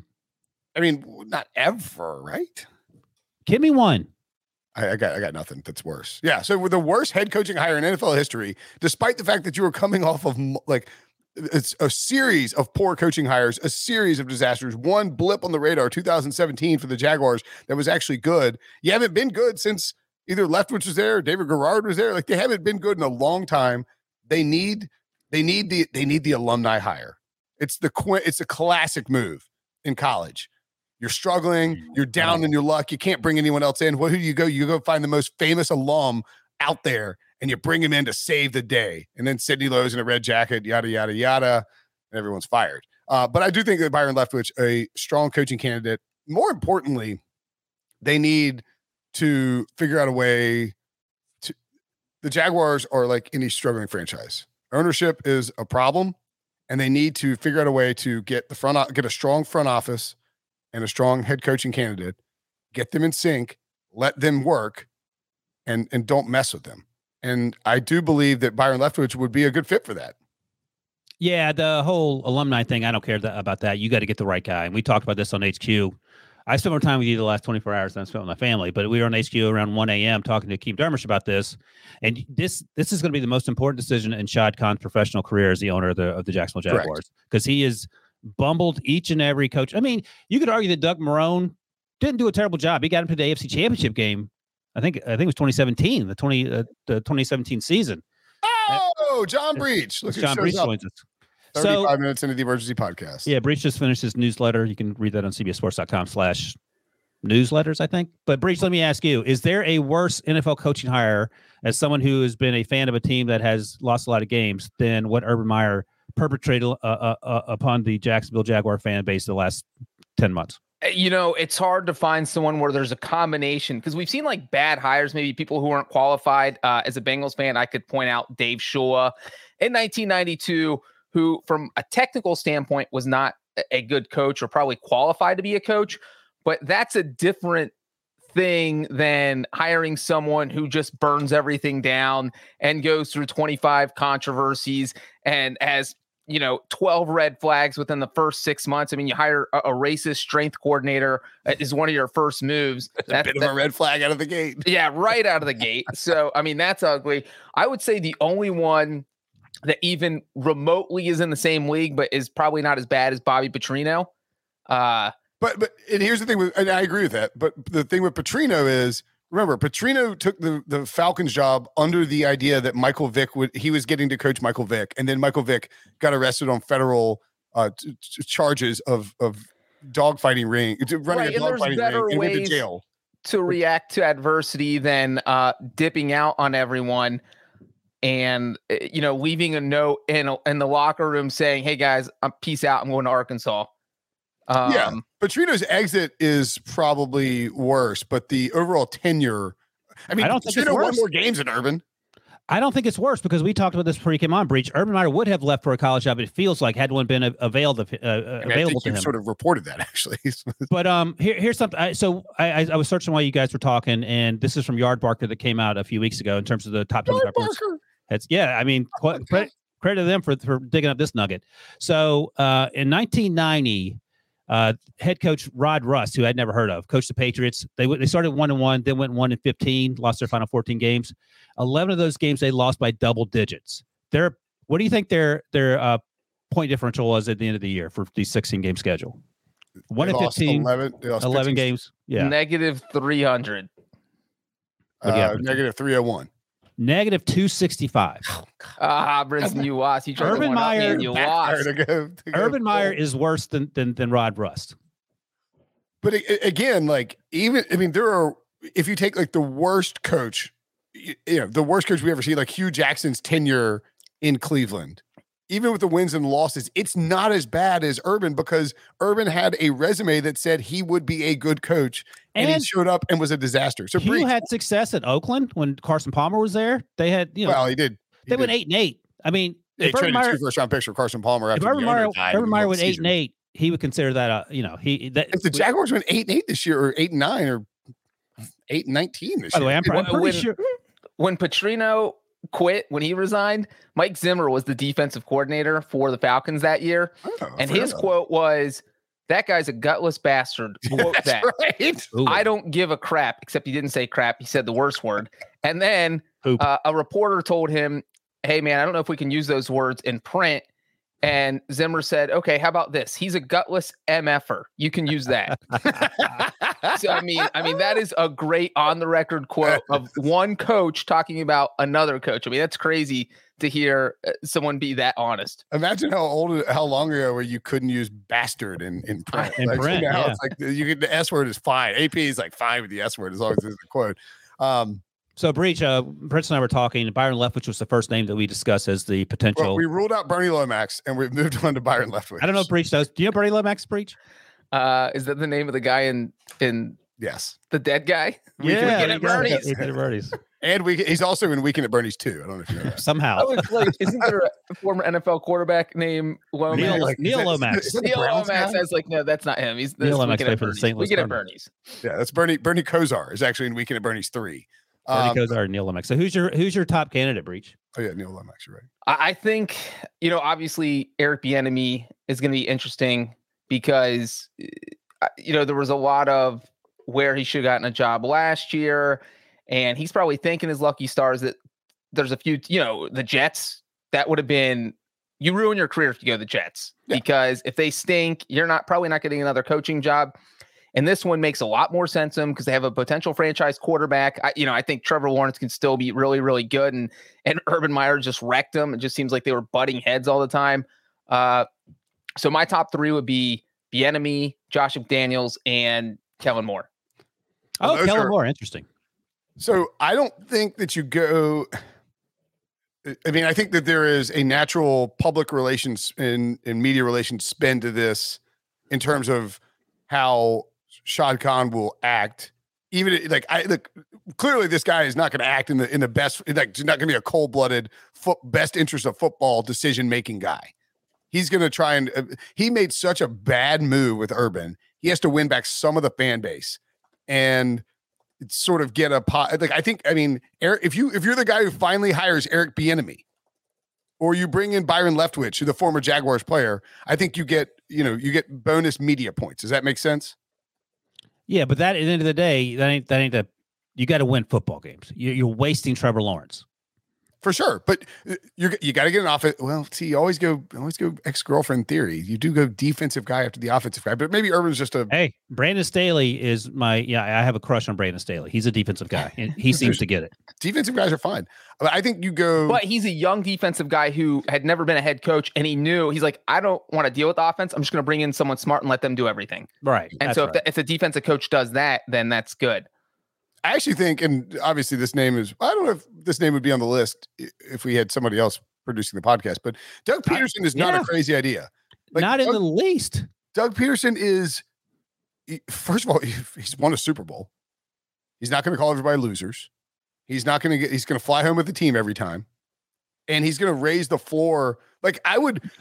ever, right? Give me one. I got nothing that's worse. Yeah. So with the worst head coaching hire in NFL history, despite the fact that you were coming off of it's a series of poor coaching hires, a series of disasters, one blip on the radar, 2017 for the Jaguars that was actually good. You haven't been good since either Leftwich was there or David Garrard was there. They haven't been good in a long time. They need the alumni hire. It's a classic move in college. You're struggling, you're down in your luck, you can't bring anyone else in. Well, who do you go? You go find the most famous alum out there and you bring him in to save the day. And then Sidney Lowe's in a red jacket, yada, yada, yada, and everyone's fired. But I do think that Byron Leftwich, a strong coaching candidate. More importantly, they need to figure out a way to. The Jaguars are like any struggling franchise. Ownership is a problem, and they need to figure out a way to get a strong front office and a strong head coaching candidate, get them in sync, let them work, and don't mess with them. And I do believe that Byron Leftwich would be a good fit for that. Yeah, the whole alumni thing, I don't care about that. You got to get the right guy. And we talked about this on HQ. I spent more time with you the last 24 hours than I spent with my family, but we were on HQ around 1 a.m. talking to Akeem Dermish about this. And this is going to be the most important decision in Shad Khan's professional career as the owner of the Jacksonville Jaguars, because he has bumbled each and every coach. I mean, you could argue that Doug Marrone didn't do a terrible job. He got him to the AFC Championship game. I think it was 2017, the 2017 season. Oh, John Breach. Look, John Breach joins us. 35 minutes into the emergency podcast. Yeah, Breach just finished his newsletter. You can read that on cbsports.com/newsletters, I think. But Breach, let me ask you, is there a worse NFL coaching hire as someone who has been a fan of a team that has lost a lot of games than what Urban Meyer perpetrated upon the Jacksonville Jaguar fan base the last 10 months? You know, it's hard to find someone where there's a combination, because we've seen like bad hires, maybe people who aren't qualified. As a Bengals fan, I could point out Dave Shula in 1992, who from a technical standpoint was not a good coach or probably qualified to be a coach, but that's a different thing than hiring someone who just burns everything down and goes through 25 controversies and has, 12 red flags within the first 6 months. I mean, you hire a racist strength coordinator is one of your first moves. That's a bit of a red flag out of the gate. Yeah, right out of the gate. So, I mean, that's ugly. I would say the only one that even remotely is in the same league, but is probably not as bad as Bobby Petrino. But and here's the thing and I agree with that. But the thing with Petrino is, remember, Petrino took the Falcons job under the idea that Michael Vick he was getting to coach Michael Vick, and then Michael Vick got arrested on federal charges of dogfighting ring, running a dogfighting ring, and went to jail. To react to adversity than dipping out on everyone. And, leaving a note in the locker room saying, "Hey guys, peace out. I'm going to Arkansas." Yeah, Petrino's exit is probably worse, but the overall tenure. I mean, I don't think Petrino won more games than Urban. I don't think it's worse, because we talked about this before he came on, Breach. Urban Meyer would have left for a college job, it feels like, had one been available to him. Sort of reported that, actually. But here's something. I was searching while you guys were talking, and this is from Yardbarker that came out a few weeks ago in terms of the top 10 records. Yeah, I mean, credit to them for digging up this nugget. So in 1990, head coach Rod Rust, who I'd never heard of, coached the Patriots. They started 1-1, then went 1-15, lost their final 14 games. 11 of those games they lost by double digits. What do you think their point differential was at the end of the year for the 16-game schedule? 1-15, 11 games. Yeah, -300. -301. -265. Brinson, you lost. You Urban Meyer. You lost. Urban Meyer is worse than Rod Rust. But again, if you take like the worst coach, the worst coach we ever see, like Hugh Jackson's tenure in Cleveland, even with the wins and losses, it's not as bad as Urban, because Urban had a resume that said he would be a good coach, and he showed up and was a disaster. So Hugh had success at Oakland when Carson Palmer was there. They had, well, he did. They went 8-8. I mean, they traded 2 first-round picks for Carson Palmer. After Urban Meyer went 8-8, he would consider that if the Jaguars went 8-8 this year, or 8-9, or 8-19 this year. By the way, I'm pretty sure when Petrino quit, when he resigned, Mike Zimmer was the defensive coordinator for the Falcons that year. And his quote was, "That guy's a gutless bastard." Quote that. Right. I don't give a crap, except he didn't say crap. He said the worst word. And then a reporter told him, "Hey man, I don't know if we can use those words in print." And Zimmer said, "Okay, how about this? He's a gutless MFer. You can use that." So I mean, that is a great on the record quote of one coach talking about another coach. I mean, that's crazy to hear someone be that honest. Imagine how long ago where you couldn't use bastard in print. In print, now yeah. it's like the S word is fine. AP is like fine with the S word as long as it's a quote. So, Breach, Prince and I were talking. Byron Leftwich was the first name that we discussed as the potential. Well, we ruled out Bernie Lomax, and we've moved on to Byron Leftwich. I don't know if Breach does. Do you know Bernie Lomax, Breach? Is that the name of the guy in Yes, the dead guy? Yeah, Weekend at Bernie's. Weekend at Bernie's. and he's also in Weekend at Bernie's too. I don't know if you know that. Somehow. I was like, isn't there a former NFL quarterback named Lomax? Neil Lomax. Neil Lomax. I was like, no, that's not him. He's Neil Lomax played for the St. Louis Weekend at Cardinals. Bernie's. Yeah, that's Bernie Kosar is actually in Weekend at Bernie's 3. Bernie Kosar and Neil Lomax. So who's your top candidate, Breach? Oh yeah, Neil Lomax, you're right. I think, obviously Eric Bieniemy is going to be interesting because, there was a lot of where he should have gotten a job last year, and he's probably thinking his lucky stars that there's a few, the Jets, that would have been, you ruin your career if you go to the Jets, because if they stink, you're probably not getting another coaching job. And this one makes a lot more sense to them because they have a potential franchise quarterback. I think Trevor Lawrence can still be really, really good. And Urban Meyer just wrecked them. It just seems like they were butting heads all the time. So my top 3 would be Bieniemy, Josh McDaniels, and Kellen Moore. Oh, Kellen Moore. Interesting. So I don't think that you go. I mean, I think that there is a natural public relations and media relations spin to this in terms of how Shad Khan will act. Even clearly this guy is not going to act in the best, like not going to be a cold-blooded best interest of football decision-making guy. He's going to try and he made such a bad move with Urban. He has to win back some of the fan base and sort of get Eric, if you're the guy who finally hires Eric Bieniemy, or you bring in Byron Leftwich, who's the former Jaguars player, I think you get bonus media points. Does that make sense? Yeah, but that at the end of the day, that ain't you got to win football games. You're wasting Trevor Lawrence. For sure, but you got to get an offense. Well, see, you always go ex-girlfriend theory. You do go defensive guy after the offensive guy, but maybe Urban's just Hey, Brandon Staley is I have a crush on Brandon Staley. He's a defensive guy, and he seems to get it. Defensive guys are fine. But I think you go. But he's a young defensive guy who had never been a head coach, and he's like, I don't want to deal with offense. I'm just going to bring in someone smart and let them do everything. Right. And so if the defensive coach does that, then that's good. I actually think, and obviously this name is, I don't know if this name would be on the list if we had somebody else producing the podcast, but Doug Peterson is not a crazy idea. Not in the least. Doug Peterson is, first of all, he's won a Super Bowl. He's not going to call everybody losers. He's going to fly home with the team every time. And he's going to raise the floor. Like I'm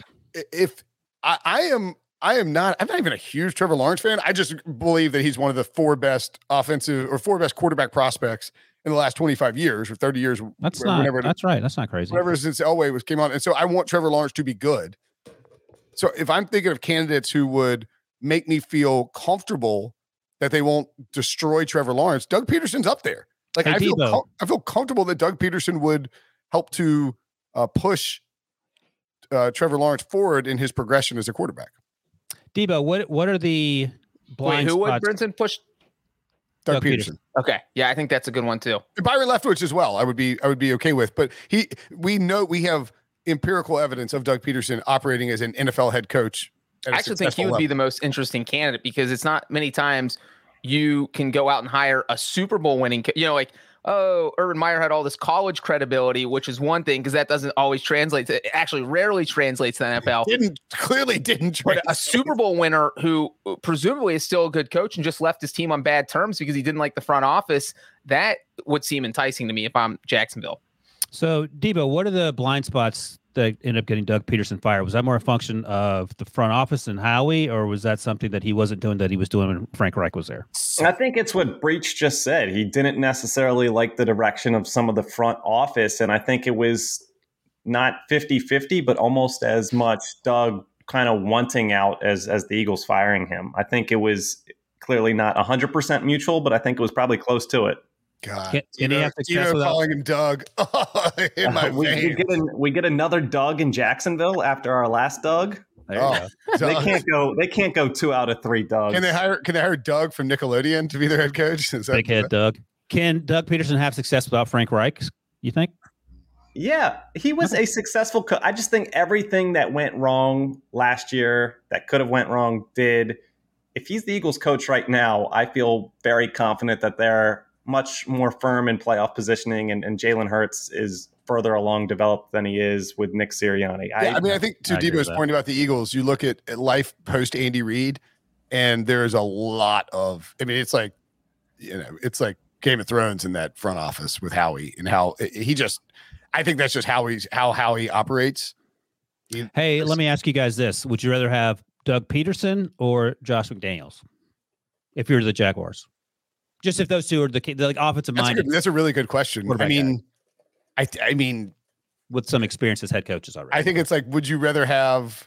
not even a huge Trevor Lawrence fan. I just believe that he's one of the 4 best quarterback prospects in the last 25 years or 30 years. That's right. That's not crazy. Whenever since Elway came on. And so I want Trevor Lawrence to be good. So if I'm thinking of candidates who would make me feel comfortable that they won't destroy Trevor Lawrence, Doug Peterson's up there. Like I feel comfortable that Doug Peterson would help to push Trevor Lawrence forward in his progression as a quarterback. Debo, what are the blind spots? Who would Brinson push? Doug Peterson. Okay, yeah, I think that's a good one too. Byron Leftwich as well. I would be okay with, but we have empirical evidence of Doug Peterson operating as an NFL head coach. I actually think he would be the most interesting candidate because it's not many times you can go out and hire a Super Bowl winning, Urban Meyer had all this college credibility, which is one thing because that doesn't always translate. It actually rarely translates to the NFL. Clearly didn't. But a Super Bowl winner who presumably is still a good coach and just left his team on bad terms because he didn't like the front office, that would seem enticing to me if I'm Jacksonville. So, Debo, what are the blind spots that ended up getting Doug Peterson fired? Was that more a function of the front office and Howie, or was that something that he wasn't doing that he was doing when Frank Reich was there? I think it's what Breach just said. He didn't necessarily like the direction of some of the front office, and I think it was not 50-50, but almost as much Doug kind of wanting out as the Eagles firing him. I think it was clearly not 100% mutual, but I think it was probably close to it. God, can he have success without calling him Doug? In my we get another Doug in Jacksonville after our last Doug. They can't go 2 out of 3 Dougs. Can they hire Doug from Nickelodeon to be their head coach? Big head Doug. Can Doug Peterson have success without Frank Reich? You think? Yeah, he was a successful coach. I just think everything that went wrong last year that could have went wrong did. If he's the Eagles coach right now, I feel very confident that they're much more firm in playoff positioning, and Jalen Hurts is further along developed than he is with Nick Sirianni. I think to Debo's point about the Eagles, you look at life post Andy Reid, and there's a lot of, it's like, it's like Game of Thrones in that front office with Howie and how he just, I think that's just how he operates. Hey, let me ask you guys this. Would you rather have Doug Peterson or Josh McDaniels if you're the Jaguars? Just if those two are the like offensive minded. That's a really good question. I mean, with some experience as head coaches already. I think it's like, would you rather have?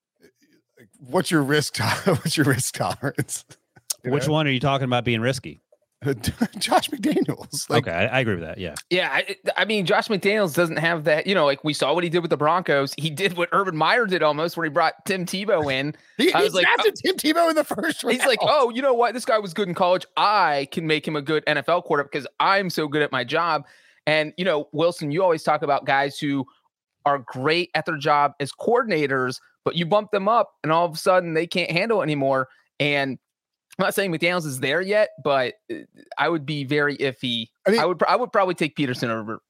What's your risk? What's your risk tolerance? Which one are you talking about being risky? Josh McDaniels. Okay, I agree with that. Yeah. Yeah. I mean, Josh McDaniels doesn't have that, like we saw what he did with the Broncos. He did what Urban Meyer did almost, where he brought Tim Tebow in. I was like, Tim Tebow in the first round. He's like, oh, you know what? This guy was good in college. I can make him a good NFL quarterback because I'm so good at my job. And, Wilson, you always talk about guys who are great at their job as coordinators, but you bump them up and all of a sudden they can't handle it anymore. And I'm not saying McDaniels is there yet, but I would be very iffy. I would probably take Peterson over.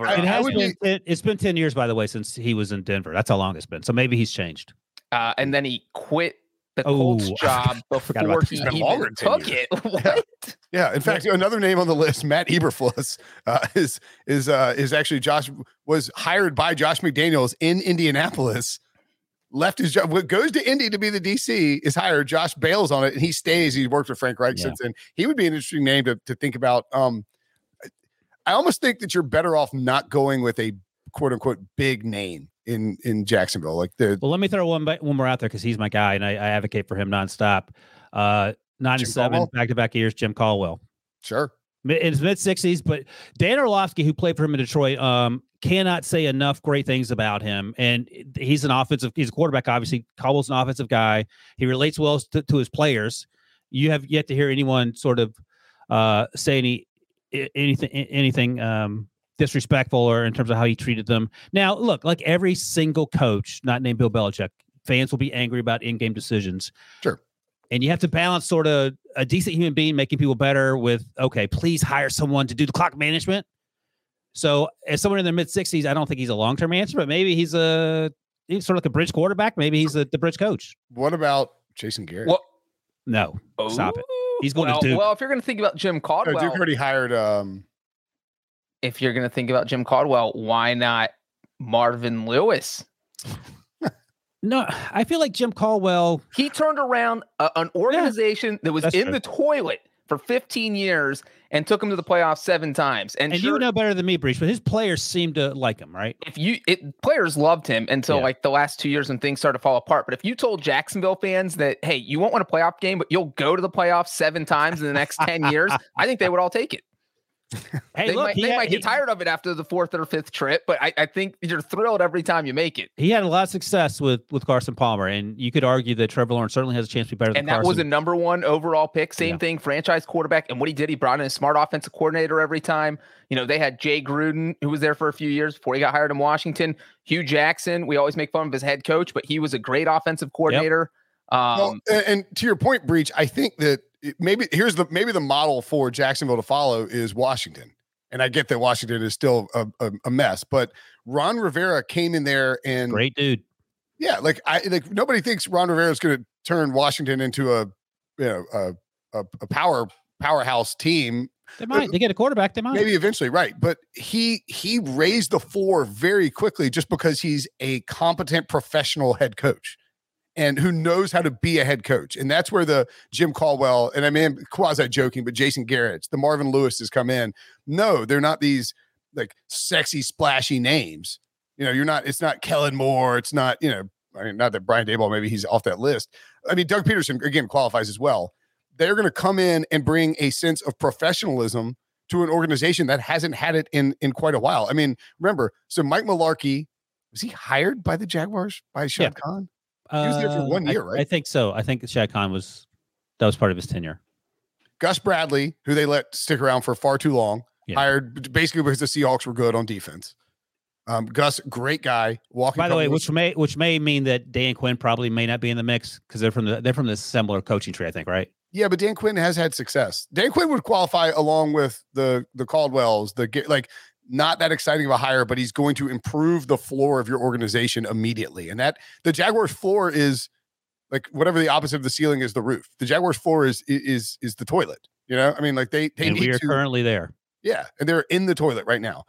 It's been 10 years, by the way, since he was in Denver. That's how long it's been. So maybe he's changed. And then he quit the Colts job before he even took it. What? Yeah. In fact, another name on the list, Matt Eberflus, is actually was hired by Josh McDaniels in Indianapolis. Left his job, goes to Indy to be the DC, is hired. Josh bails on it, and he stays. He's worked with Frank Reich since then. He would be an interesting name to think about. I almost think that you're better off not going with a quote unquote big name in Jacksonville. Well, let me throw one more out there because he's my guy, and I advocate for him nonstop. 9-7 back-to-back years, Jim Caldwell. Sure. In his mid-60s, but Dan Orlovsky, who played for him in Detroit, cannot say enough great things about him. And he's a quarterback, obviously. Caldwell's an offensive guy. He relates well to his players. You have yet to hear anyone sort of say anything disrespectful or in terms of how he treated them. Now, look, like every single coach, not named Bill Belichick, fans will be angry about in-game decisions. Sure. And you have to balance sort of a decent human being making people better with, okay, please hire someone to do the clock management. So as someone in their mid-60s, I don't think he's a long-term answer, but maybe he's sort of like a bridge quarterback. Maybe he's the bridge coach. What about Jason Garrett? Well, no, stop it. He's going to Duke. Well, if you're going to think about Jim Caldwell. Duke already hired. If you're going to think about Jim Caldwell, why not Marvin Lewis? No, I feel like Jim Caldwell. He turned around an organization that was in the toilet for 15 years and took him to the playoffs 7 times. And you know better than me, Breach, but his players seem to like him, right? Players loved him until like the last 2 years when things started to fall apart. But if you told Jacksonville fans that, hey, you won't win a playoff game, but you'll go to the playoffs 7 times in the next 10 years, I think they would all take it. Hey, they might get tired of it after the 4th or 5th trip, but I think you're thrilled every time you make it. He had a lot of success with Carson Palmer, and you could argue that Trevor Lawrence certainly has a chance to be better than Carson. And that was a number 1 overall pick. Same thing, franchise quarterback. And what he did, he brought in a smart offensive coordinator every time. They had Jay Gruden, who was there for a few years before he got hired in Washington. Hugh Jackson, we always make fun of his head coach, but he was a great offensive coordinator. And to your point, Breach, I think that maybe the model for Jacksonville to follow is Washington. And I get that Washington is still a mess, but Ron Rivera came in there and great dude. Yeah, nobody thinks Ron Rivera is going to turn Washington into a powerhouse team. They might. They get a quarterback. They might. Maybe eventually, right? But he raised the floor very quickly just because he's a competent professional head coach. And who knows how to be a head coach. And that's where the Jim Caldwell, and I mean, quasi joking, but Jason Garrett's, the Marvin Lewis has come in. No, they're not these like sexy, splashy names. It's not Kellen Moore. It's not, not that Brian Daboll, maybe he's off that list. I mean, Doug Peterson, again, qualifies as well. They're going to come in and bring a sense of professionalism to an organization that hasn't had it in quite a while. I mean, remember, so Mike Mularkey, was he hired by the Jaguars by Shad Khan? He was there for 1 year, right? I think so. I think Shad Khan was part of his tenure. Gus Bradley, who they let stick around for far too long, hired basically because the Seahawks were good on defense. Gus, great guy. By the way, which may mean that Dan Quinn probably may not be in the mix because they're from the similar coaching tree, I think, right? Yeah, but Dan Quinn has had success. Dan Quinn would qualify along with the Caldwells, not that exciting of a hire, but he's going to improve the floor of your organization immediately. And that the Jaguars' floor is like whatever the opposite of the ceiling is, the roof. The Jaguars' floor is the toilet. You know, I mean, like they and we are currently there. Yeah, and they're in the toilet right now.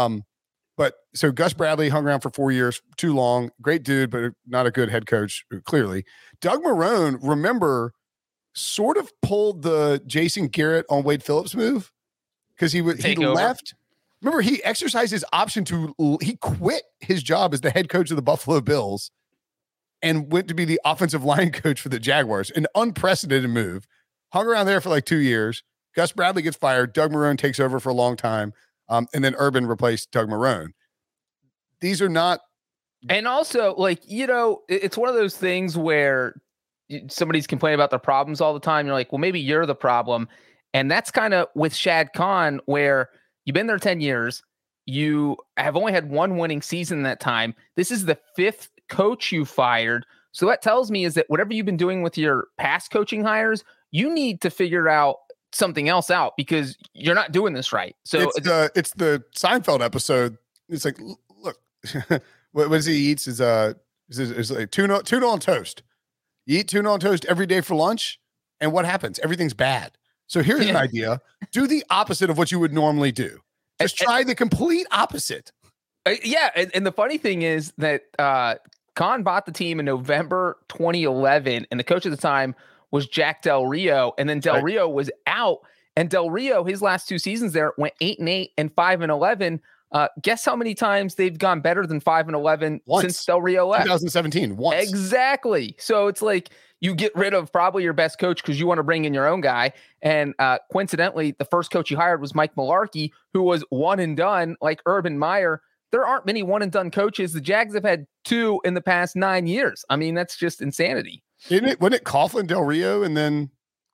But so Gus Bradley hung around for 4 years, too long. Great dude, but not a good head coach, clearly. Doug Marrone, remember, sort of pulled the Jason Garrett on Wade Phillips move because he left. Remember, he exercised his option he quit his job as the head coach of the Buffalo Bills and went to be the offensive line coach for the Jaguars. An unprecedented move. Hung around there for like 2 years. Gus Bradley gets fired. Doug Marrone takes over for a long time. And then Urban replaced Doug Marrone. These are not. And also, like, you know, it's one of those things where somebody's complaining about their problems all the time. You're like, well, maybe you're the problem. And that's kind of with Shad Khan, where you've been there 10 years. You have only had one winning season in that time. This is the 5th coach you fired. So that tells me is that whatever you've been doing with your past coaching hires, you need to figure out something else out because you're not doing this right. So it's the Seinfeld episode. It's like, look, what does he eats is like tuna on toast. You eat tuna on toast every day for lunch, and what happens? Everything's bad. So here's an idea: do the opposite of what you would normally do. Just try the complete opposite. And the funny thing is that Khan bought the team in November 2011, and the coach at the time was Jack Del Rio, and then Del Rio was out, and Del Rio, his last 2 seasons there, went 8-8 and 5-11. Guess how many times they've gone better than 5-11 since Del Rio left? 2017. Once. Exactly. So it's like you get rid of probably your best coach because you want to bring in your own guy. And coincidentally, the first coach you hired was Mike Mularkey, who was one and done like Urban Meyer. There aren't many one and done coaches. The Jags have had 2 in the past 9 years. I mean, that's just insanity. Wasn't it Coughlin, Del Rio, and then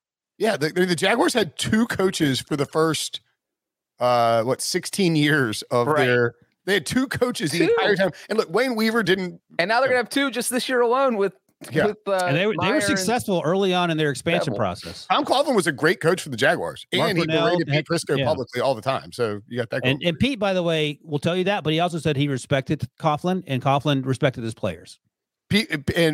the Jaguars had 2 coaches for the first 16 years of they had 2 coaches the entire time. And look, Wayne Weaver didn't, and now they're gonna have 2 just this year alone with and they were successful early on in their expansion process. Tom Coughlin was a great coach for the Jaguars, and he berated Pete Prisco publicly all the time. So you got that. And Pete, by the way, will tell you that, but he also said he respected Coughlin, and Coughlin respected his players. Pete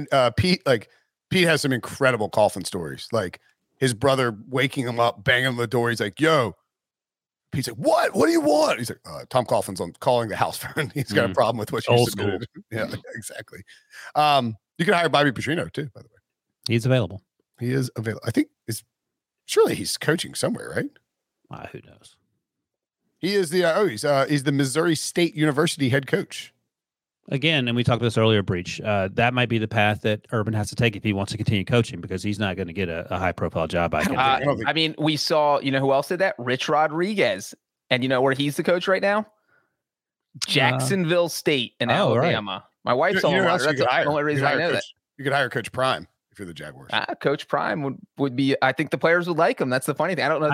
has some incredible Coughlin stories. Like his brother waking him up, banging on the door. He's like, "Yo." Pete's like, "What? What do you want?" He's like, "Tom Coughlin's on calling the house phone. He's got a problem with what you submitted." Yeah, exactly. You can hire Bobby Petrino too, by the way. He's available. He is available. I think surely he's coaching somewhere, right? Who knows? He is he's the Missouri State University head coach. Again, and we talked about this earlier, Breach. That might be the path that Urban has to take if he wants to continue coaching, because he's not going to get a high-profile job. I mean, we saw, you know, who else did that? Rich Rodriguez. And you know where he's the coach right now? Jacksonville State in Alabama. Right. My wife's all around. That's the only reason I know that. You could hire Coach Prime if you're the Jaguars. Coach Prime would be. I think the players would like him. That's the funny thing. I don't know.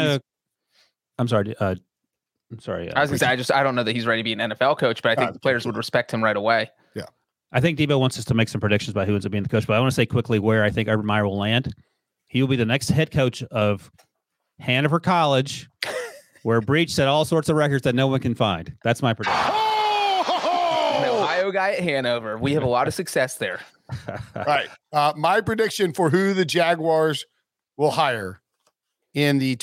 I'm sorry. I was going to say, I don't know that he's ready to be an NFL coach, but I think the players would respect him right away. Yeah. I think Debo wants us to make some predictions about who ends up being the coach, but I want to say quickly where I think Urban Meyer will land. He will be the next head coach of Hanover College, where Breach set all sorts of records that no one can find. That's my prediction. An Ohio guy at Hanover. We have a lot of success there. All right. My prediction for who the Jaguars will hire in the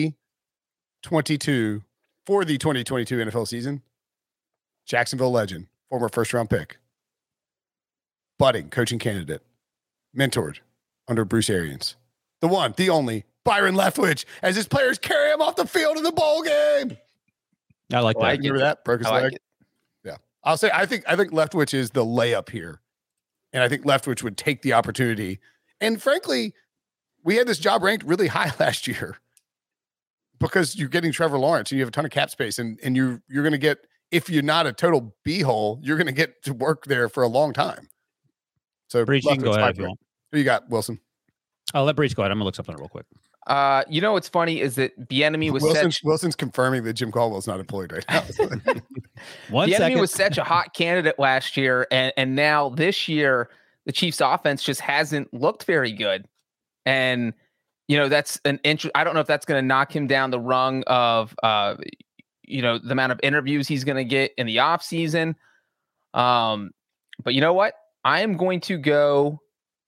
2022 NFL season: Jacksonville legend, former first-round pick, budding coaching candidate, mentored under Bruce Arians, the one, the only, Byron Leftwich, as his players carry him off the field in the bowl game. I like that. Remember that? Broke his leg. Yeah. I'll say I think Leftwich is the layup here. And I think Leftwich would take the opportunity. And frankly, we had this job ranked really high last year, because you're getting Trevor Lawrence and you have a ton of cap space, and you're going to get, if you're not a total b-hole, you're going to get to work there for a long time. So Breach, you can go ahead if you want. Who you got, Wilson? I'll let Breach go ahead. I'm going to look something up real quick. You know what's funny is that Bieniemy was Wilson's confirming that Jim Caldwell's not employed right now. Bieniemy was such a hot candidate last year, and now this year the Chiefs' offense just hasn't looked very good. And that's an I don't know if that's going to knock him down the rung of the amount of interviews he's going to get in the offseason. But you know what? I am going to go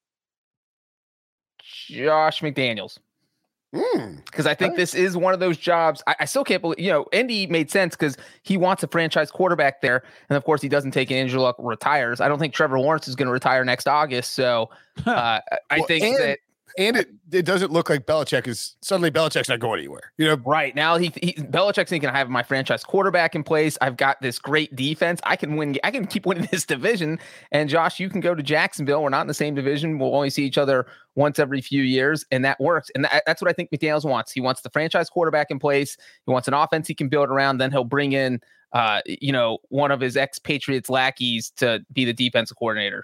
Josh McDaniels. Because I think this is one of those jobs. I still can't believe, Indy made sense because he wants a franchise quarterback there. And of course, he doesn't take an Andrew Luck, retires. I don't think Trevor Lawrence is going to retire next August. So I think that. And it doesn't look like Belichick's not going anywhere. Right now Belichick's thinking I have my franchise quarterback in place. I've got this great defense. I can keep winning this division. And Josh, you can go to Jacksonville. We're not in the same division. We'll only see each other once every few years, and that works. And that's what I think McDaniels wants. He wants the franchise quarterback in place. He wants an offense he can build around. Then he'll bring in, one of his ex-Patriots lackeys to be the defensive coordinator.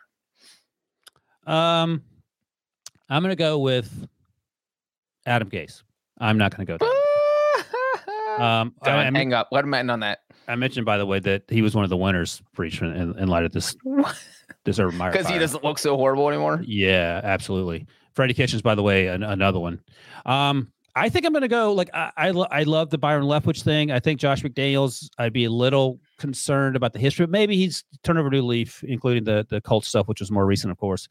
I'm going to go with Adam Gase. I'm not going to go down. Hang up. Let him end on that. I mentioned, by the way, that he was one of the winners for each in light of this Urban Meyer because he doesn't look so horrible anymore. Yeah, absolutely. Freddie Kitchens, by the way, another one. I think I'm going to go I love the Byron Leftwich thing. I think Josh McDaniels, I'd be a little concerned about the history, but maybe he's turned over a new leaf, including the Colts stuff, which was more recent, of course.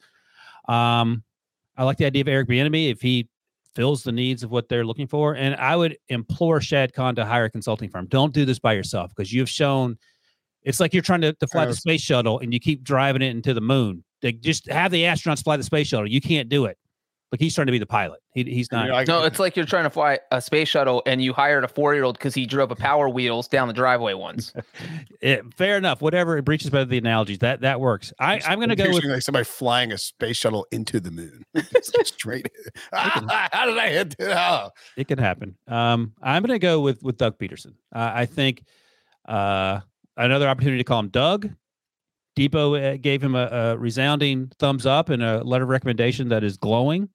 I like the idea of Eric Bieniemy if he fills the needs of what they're looking for. And I would implore Shad Khan to hire a consulting firm. Don't do this by yourself because you've shown it's like you're trying to fly the space shuttle and you keep driving it into the moon. Just have the astronauts fly the space shuttle. You can't do it. Like he's trying to be the pilot. He's not. No, it's like you're trying to fly a space shuttle and you hired a 4-year-old because he drove a Power Wheels down the driveway once. Fair enough. Whatever. It breaches better the analogies. That works. I'm going to go with like somebody flying a space shuttle into the moon. Straight. How did I hit it? It can happen. I'm going to go with Doug Peterson. I think another opportunity to call him Doug. Depot gave him a resounding thumbs up and a letter of recommendation that is glowing.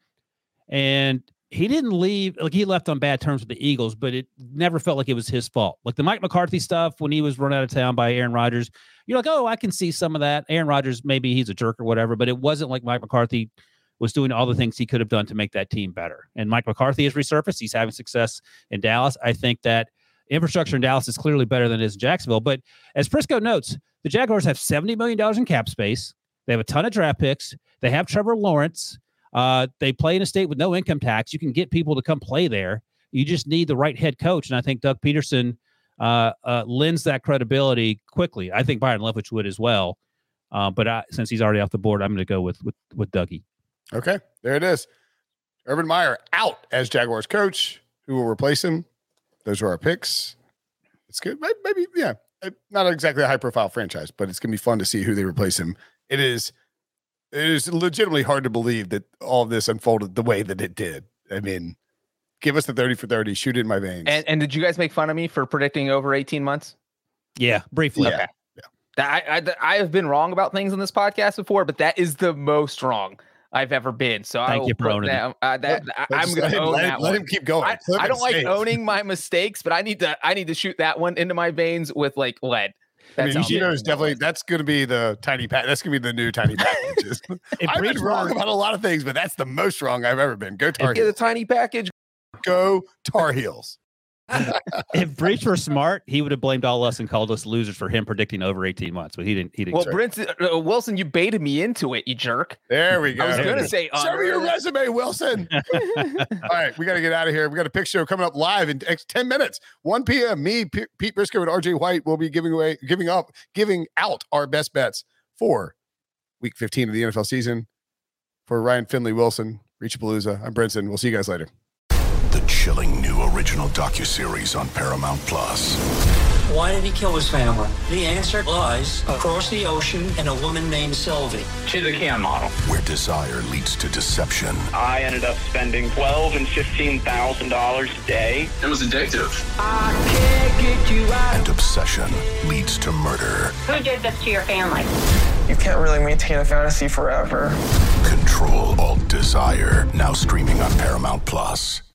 And he didn't leave, he left on bad terms with the Eagles, but it never felt like it was his fault. Like the Mike McCarthy stuff when he was run out of town by Aaron Rodgers, you're like, oh, I can see some of that. Aaron Rodgers, maybe he's a jerk or whatever, but it wasn't like Mike McCarthy was doing all the things he could have done to make that team better. And Mike McCarthy has resurfaced. He's having success in Dallas. I think that infrastructure in Dallas is clearly better than it is in Jacksonville. But as Prisco notes, the Jaguars have $70 million in cap space. They have a ton of draft picks. They have Trevor Lawrence. They play in a state with no income tax. You can get people to come play there. You just need the right head coach. And I think Doug Peterson lends that credibility quickly. I think Byron Leftwich would as well. But since he's already off the board, I'm going to go with Dougie. Okay, there it is. Urban Meyer out as Jaguars coach. Who will replace him? Those are our picks. It's good. Maybe, yeah. Not exactly a high-profile franchise, but it's going to be fun to see who they replace him. It is legitimately hard to believe that all of this unfolded the way that it did. I mean, give us the 30 for 30, shoot it in my veins. And did you guys make fun of me for predicting over 18 months? Yeah, briefly. Okay. Yeah. I have been wrong about things on this podcast before, but that is the most wrong I've ever been. So Thank you for owning that. I'm going to own that. Let him keep going. I don't like owning my mistakes, but I need to shoot that one into my veins with like lead. That's definitely that's going to be the tiny pack. That's going to be the new tiny packages. I've been wrong about a lot of things, but that's the most wrong I've ever been. Go Tar Heels. Get a tiny package. Go Tar Heels. If Breach were smart, he would have blamed all us and called us losers for him predicting over 18 months, but he didn't. Well, Wilson, you baited me into it, you jerk. There we go. I was going to say, show me your resume, Wilson. All right, we got to get out of here. We got a pick show coming up live in 10 minutes, 1 p.m. Me, Pete Briscoe, and RJ White will be giving out our best bets for Week 15 of the NFL season. For Ryan Finley Wilson, Reachapalooza, I'm Brinson. We'll see you guys later. The chilling new original docuseries on Paramount Plus. Why did he kill his family? The answer lies across the ocean in a woman named Sylvie. She's a Can model. Where desire leads to deception. I ended up spending $12,000 and $15,000 a day. It was addictive. I can't get you out. And obsession leads to murder. Who did this to your family? You can't really maintain a fantasy forever. Control Alt Desire. Now streaming on Paramount Plus.